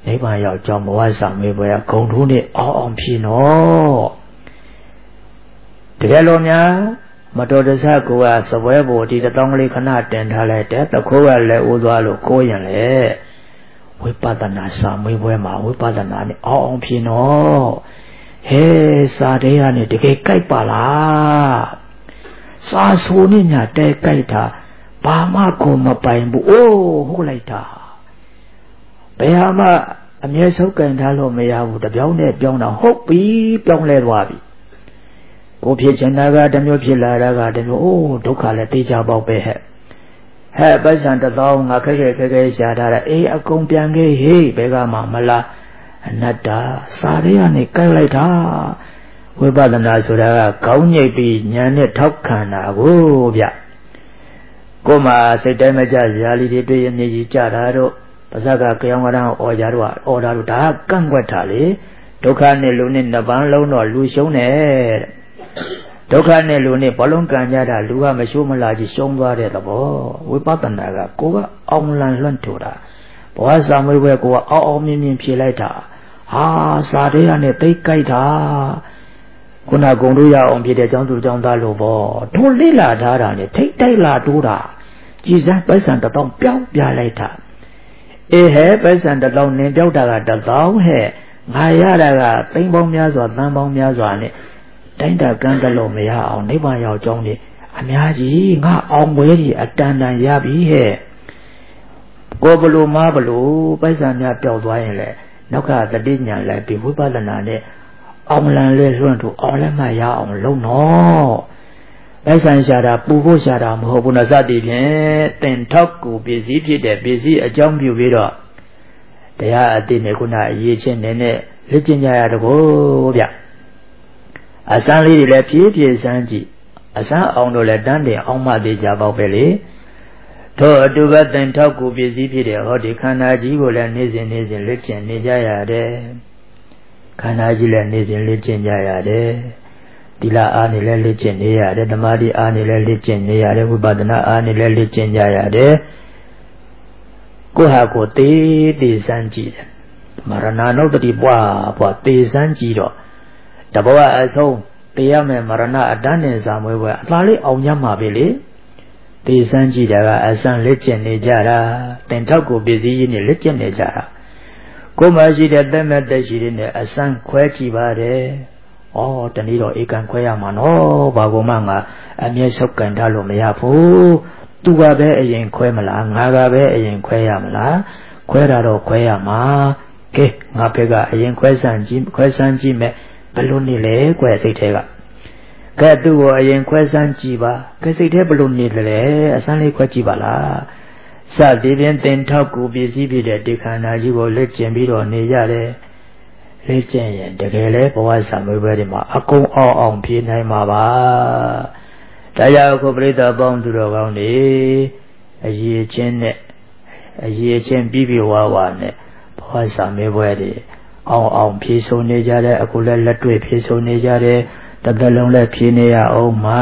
နိဗ္ဗာန်ရောက်ကြောင်းဘဝဆောင်မေးပွဲဂုံထူးနဲ့အောင်အောင်ဖြစ်နော်တကယ်လို့များမတော်တဆကိုကစပွဲပေါ်ဒီတောင်းကလေးခဏတင်ထားလိုက်တဲ့တခိုးကလည်းဦးသွားလို့ကိုးရင်လေဝိပဿနာဆောင်မေးပွဲမှာဝိပဿနာနဲ့အောင်အောင်ဖြစ်နော်ဟဲစာတဲ့ကနေတကယ်ကြိုက်ပါလားစာဆိုနဲ့ညာတဲကြိုက်တာဘာမှကိုမပိုင်ဘူးအိုးဟုတ်လိုက်တာဘယ်ဟာမှအမြဲဆုံးကန်ထားလို့မရဘူးတပြောင်းနဲ့ပြောင်းတော့ဟုတ်ပြီပြောင်းလဲသွားပြီကိုဖြစ်ချင်တာကတမျိုးဖြစ်လာတာကတမျိုးအိုးဒုက္ခလည်းသိကြပေါက်ပဲဟဲ့ဟဲ့ပတ်စံတစ်သောင်းငါခက်ခဲခက်ခဲရှာထားတာအေးအကုန်ပြန်ခဲ့ဟေးဘယ်ကမှမလားအနတ္တစာရဲကနေကြိုက်လိုက်တာဝိပဿနာဆိုတာကခေါင်းညိတ်ပြီးဉာဏ်နဲ့ထောက်ခံတာကိုဗျကိုမှစိတ်တိုင်းမကြဇာလီတွေတွေ့ရမြည်ကြီးကြတာတော့ပါဇက်ကကြောင်ကရန်အော်ကြတော့အော်တာတို့ဒါကန့်ကွက်တာလေဒုက္ခနဲ့လူနဲ့နှစ်ပန်းလုံးတော့လူရှုံးတယ်ဒုက္ခနဲ့လူနဲ့ဘလုံးကံကြတာလူကမရှိုးမလားကြီးရှုံးသွားတဲ့သဘောဝိပဿနာကကိုကအောင်လန်လွန့်ထူတာဘဝစာမေးပွဲကိုကအောက်အောင်မြင်မြင်ဖြေလိုက်တာဟာစာတွေကနေသိကြိုက်တာခုနကုံတို့ရအောင်ဖြစ်တဲ့ကျောင်းသူကျောင်းသားလို့ပေါ့တို့လိလာထားတာနဲ့ထိတ်တိုက်လာတိုးတာကြည်စမ်းပိုက်ဆံတစ်တောင်းပြောင်းပြလိုက်တာအေးဟဲ့ပိုက်ဆံတစ်တောင်းနင်ပြောက်တာကတစ်တောင်းဟဲ့ငါရတာကသိန်းပေါင်းများစွာသန်းပေါင်းများစွာနဲ့တိုင်းတာကန်းတလို့မရအောင်နိဗ္ဗာန်ရောက်ကြောင်းနေအများကြီးငါအောင်ဝဲကြီးအတန်တန်ရပြီဟဲ့ကိုဘလို့မဘလို့ပိုက်ဆံများပျောက်သွားရင်လေနောက်ကတတိညာလိုက်ပြီးဝိပဿနာနဲ့အောင်လန်လဲလွှန့်တို့အောင်လည်းမရအောင်လုံးတော့ပိုက်ဆံရှာတာပူဖို့ရှာတာမဟုတ်ဘူးနော်စသည်ဖြင့်တင်ထောက်ကိုပစ္စည်းဖြစ်တဲ့ပစ္စည်းအကြောင်းပြုပြီးတော့တရားအသိနဲ့ခုနအရေးချင်းနဲ့နဲ့လက်ကျင်ကြရတကောဗျအစမ်းလေးတွေလည်းဖြည်းဖြည်းစမ်းကြည့်အစမ်းအောင်တော့လည်းတန်းတင်အောင်မှသေးကြပေါ့ပဲလေတို့အတူကတင်ထောက်ကိုပစ္စည်းဖြစ်တဲ့ဟောဒီခန္ဓာကြီးကိုလည်းနေ့စဉ်နေ့စဉ်လက်ကျင်နေကြရတယ်ခန္ဓာကြီးလည်းနေ့စဉ်လက်ကျင်ကြရတယ်သီလအားနေလည်းလက်ကျင်နေရတယ်ဓမ္မတိအားနေလည်းလက်ကျင်နေရတယ်ဝိပဿနာအားနေလည်းလက်ကျင်ကြရတယ်ကိုဟာကိုသေးသေးစမ်းကြည့်တယ်မရဏနုတ္တိပွားပွားသေးစမ်းကြည့်တော့တဘောအဆုံးတေရမယ်မရဏအတန်းနဲ့စာမွေးပွဲအလားလေးအောင်ရမှာပဲလေသေစမ်းကြည့်တာကအစမ်းလက်ကျင်နေကြတာတင်ထောက်ကိုပစ္စည်းကြီးနဲ့လက်ကျင်နေကြတာကိုယ်မှရှိတဲ့သက်မဲ့သက်ရှိတဲ့နဲ့အစမ်းခွဲကြည့်ပါတယ်ဩတနည်းတော့ဧကန်ခွဲရမှာနော်ဘာကောမှငါအမျက်ဆုပ်ကန်ထားလို့မရဘူးသူကပဲအရင်ခွဲမလားငါကပဲအရင်ခွဲရမလားခွဲတာတော့ခွဲရမှာကဲငါဘက်ကအရင်ခွဲစမ်းကြည့်ခွဲစမ်းကြည့်မယ်ဘယ်လိုနေလဲကွယ်စိတ်ထဲကကဲသူ့ကိုအရင်ခွဲစမ်းကြည့်ပါကဲစိတ်ထဲဘယ်လိုနေလဲအစမ်းလေးခွဲကြည့်ပါလားစသည်ဖြင့်တင်ထောက်ကူပစ္စည်းဖြစ်တဲ့ဒီခန္ဓာကြီးကိုလက်ကျင်ပြီးတော့နေရတယ်လက်ကျင်ရင်တကယ်လဲဘဝဆံမွေးပွဲတွေမှာအကုန်အောင်အောင်ဖြေနိုင်မှာပါဒါကြောင့်ခုပရိသတ်ပေါင်းသူတော်ကောင်းတွေအရေးချင်းနဲ့အရေးချင်းပြီးပြီးဝါဝါနဲ့ဘဝဆံမွေးပွဲတွေအောင်အောင်ဖြေဆုံးနေကြတယ်အခုလည်းလက်တွေ့ဖြေဆုံးနေကြတယ်တသက်လုံးလည်းဖြေနေရအောင်မှာ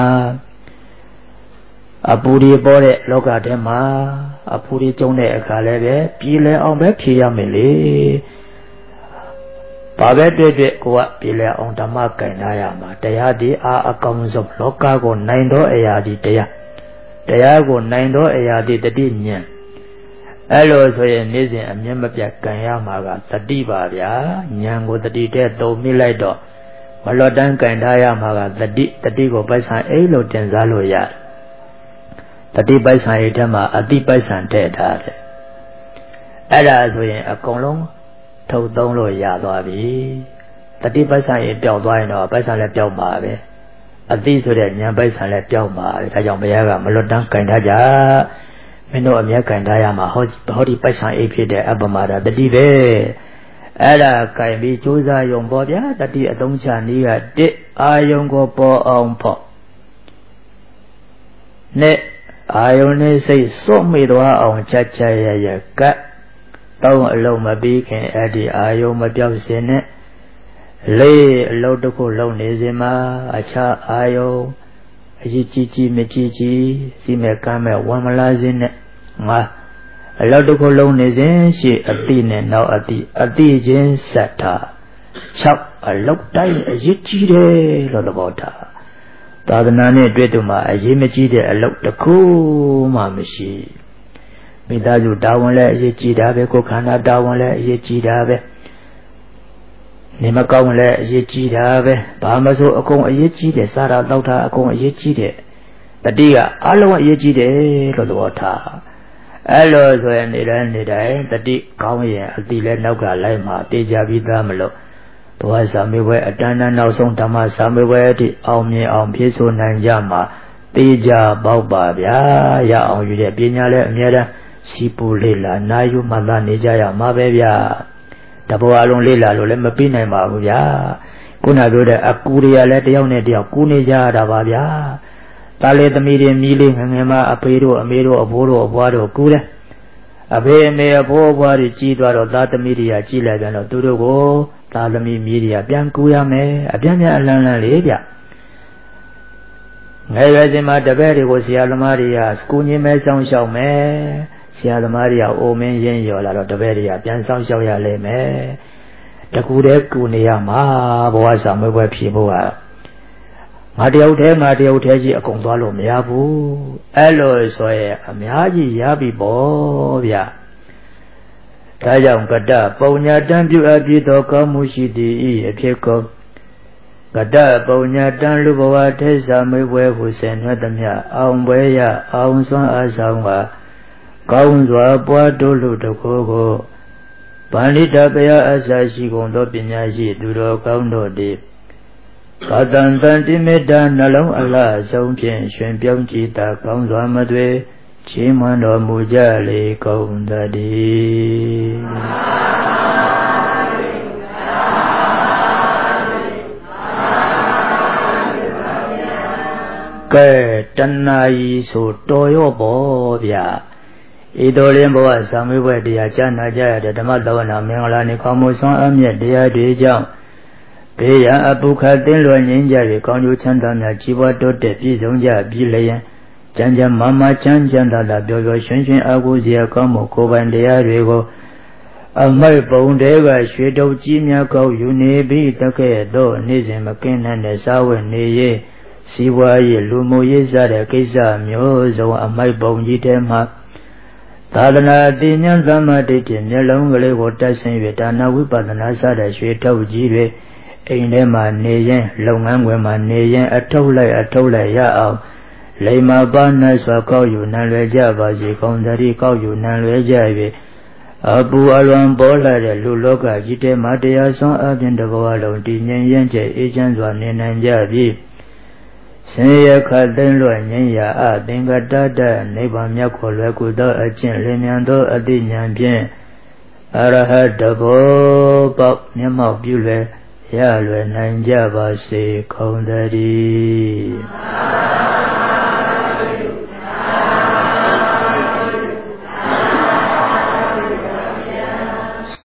အပူဒီပေါ်တဲ့လောကထဲမှာအပူဒီကျုံတဲ့အခါလည်းပဲပြည်လဲအောင်ပဲဖြေရမယ်လေဘာပဲတွေ့တွေ့ကိုကပြည်လဲအောင်ဓမ္မကင်ထားရမှာတရားဒီအာအကောင်ဆုံးလောကကိုနိုင်တော့အရာဒီတရားတရားကိုနိုင်တော့အရာဒီတတိဉာဏ်အဲ့လိုဆိုရင်နေ့စဉ်အမြတ်မပြတ်ကံရမှာကတတိပါဗျာဉာဏ်ကိုတတိတဲ့သုံးမိလိုက်တော့မလွတ်တမ်းကင်ထားရမှာကတတိတတိကိုပိုက်ဆံအိလို့တင်စားလို့ရတယ်တတိပိုက်ဆံရဲ့ထဲမှာအတိပိုက်ဆံထည့်ထားတယ်အဲ့ဒါဆိုရင်အကုန်လုံးထုတ်သုံးလို့ရသွားပြီတတိပိုက်ဆံရဲ့ပျောက်သွားရင်တော့ပိုက်ဆံလည်းပျောက်ပါပဲအတိဆိုတဲ့ဉာဏ်ပိုက်ဆံလည်းပျောက်ပါပဲဒါကြောင့်ဘုရားကမလွတ်တမ်းကင်ထားကြမင်းတို့အမြဲကင်ထားရမှာဟောဟောဒီပိုက်ဆံအိဖြစ်တဲ့အပမဒတတိပဲအဲ့ဒါကင်ပြီးကြိုးစားရုံပေါ့ဗျာတတိအသုံးချနည်းကတစ်အာယုံကိုပေါ်အောင်ဖို့နဲ့အာယုန်နဲ့စိတ်စွန့်မိသွားအောင်ချက်ချက်ရရကတ်တောင်းအလုံးမပြီးခင်အဲ့ဒီအာယုန်မပြောက်စင်နဲ့လေးအလုံးတစ်ခုလုံးနေစင်မှာအခြားအာယုန်အကြီးကြီးကြီးမကြီးကြီးစီမဲ့ကမ်းမဲ့ဝမ်းမလာစင်နဲ့ငါ a lot of long is in she a thin and now a tea a tea gin sata chop a lock time a yitchide lot of water. Tadanane Dretuma a yimachide a lock the cool mamashi. Midazu Dawanle Yichidabe Kokana Dawanle Yichidabe Nimakawanle Yichidabe Bamaso Akon Yichide Sara Lauta Akon Yichide The dear Alo Yichide Lodota Allo Zoyan Nida the deep Kawaya Adile Nauka Lima Deja Vidamalo Twas a miwe Adana Nausong Tama Samiwe Aumi Am Piso Nanjama Deja Baubabia Ya on you de Pinale Miera Sipu Lila, Nayu Mala Nijaya Mabevia, Taboalon Lila, Lemapina Mavia, Kunagoda Akuria let the only dia Kunija Davavia, Tale the medium kneeling and Emma Apedo, Amedo, Aboro, Wado, Kula, Abe me a poor body cheetah or Tata Media, Chile than Tudogo, Tadami Media, Biancuya me, Abiana Lana Libia. Nevazima the very was Yalamaria, Scoony me some show me. Siada Maria, O men yen yola, the very Pian San Shoya Leme, the Kude Kuniama, Boasam, where people are. Madio te, Madio Teji, a Convalo Miabu, Elo soe, a Miaji Yabi Bovia. Tayam Gada, Ponya Dambu Abito, Kamushi di E. Pico Gada, Ponya Dan Luboa Tesa, me where who sent Nadamia, Aumwaya, Aunson Azanga. Kaunzwa Puatulu to Kogo Panita Pea Asashi Gondo Pinyashi Duro Kaundo Deep Katan Tantimeta Nalong Allah Sompian Shampion Chita Kaunzwa Madwe Chimano Mujali Kaundadi Ke Tanai So Toyo Bobia Idolin Boa Samiwe Dia Chana Jaya Damadona Mingala Nikamuson Amia Dia Dijam Paya Abuka Dinlo Ninja Konju Chandana Chiva Dote Pizonja Bilayan Janja Mama Chanjanda La Biogo Shinshin Aguzia Kamo Kobandia Rego Amai Bondeva Shwedo Jimia Ko Unibi Take Do Nizim Makina Nesawe Neye Siwa Ye Lumo Yezada Kisa Myozo Amai Bonditema Tadana Dinyan Zamaditi Nelongale Water Saint Vitana Wipadana Sada Shweta Ujire Ainema Neyen Longangwema Neyen Atola Atola Yao Lema Bana Swakau Yunan Java Zikondari Kau Yunan Javi Abu Alwan Bola de Luloka Jite Matea Son Abin the Boalo Dinyan Yenche Agents one Nenan Javi Senya Kadenlo Nyanya A Dinga Dada Neba Myako Kuda Achin Lemiando Adinyan Bien Araha Dabo Bak Nyama Bule Yalwe Nanjava Se Kondari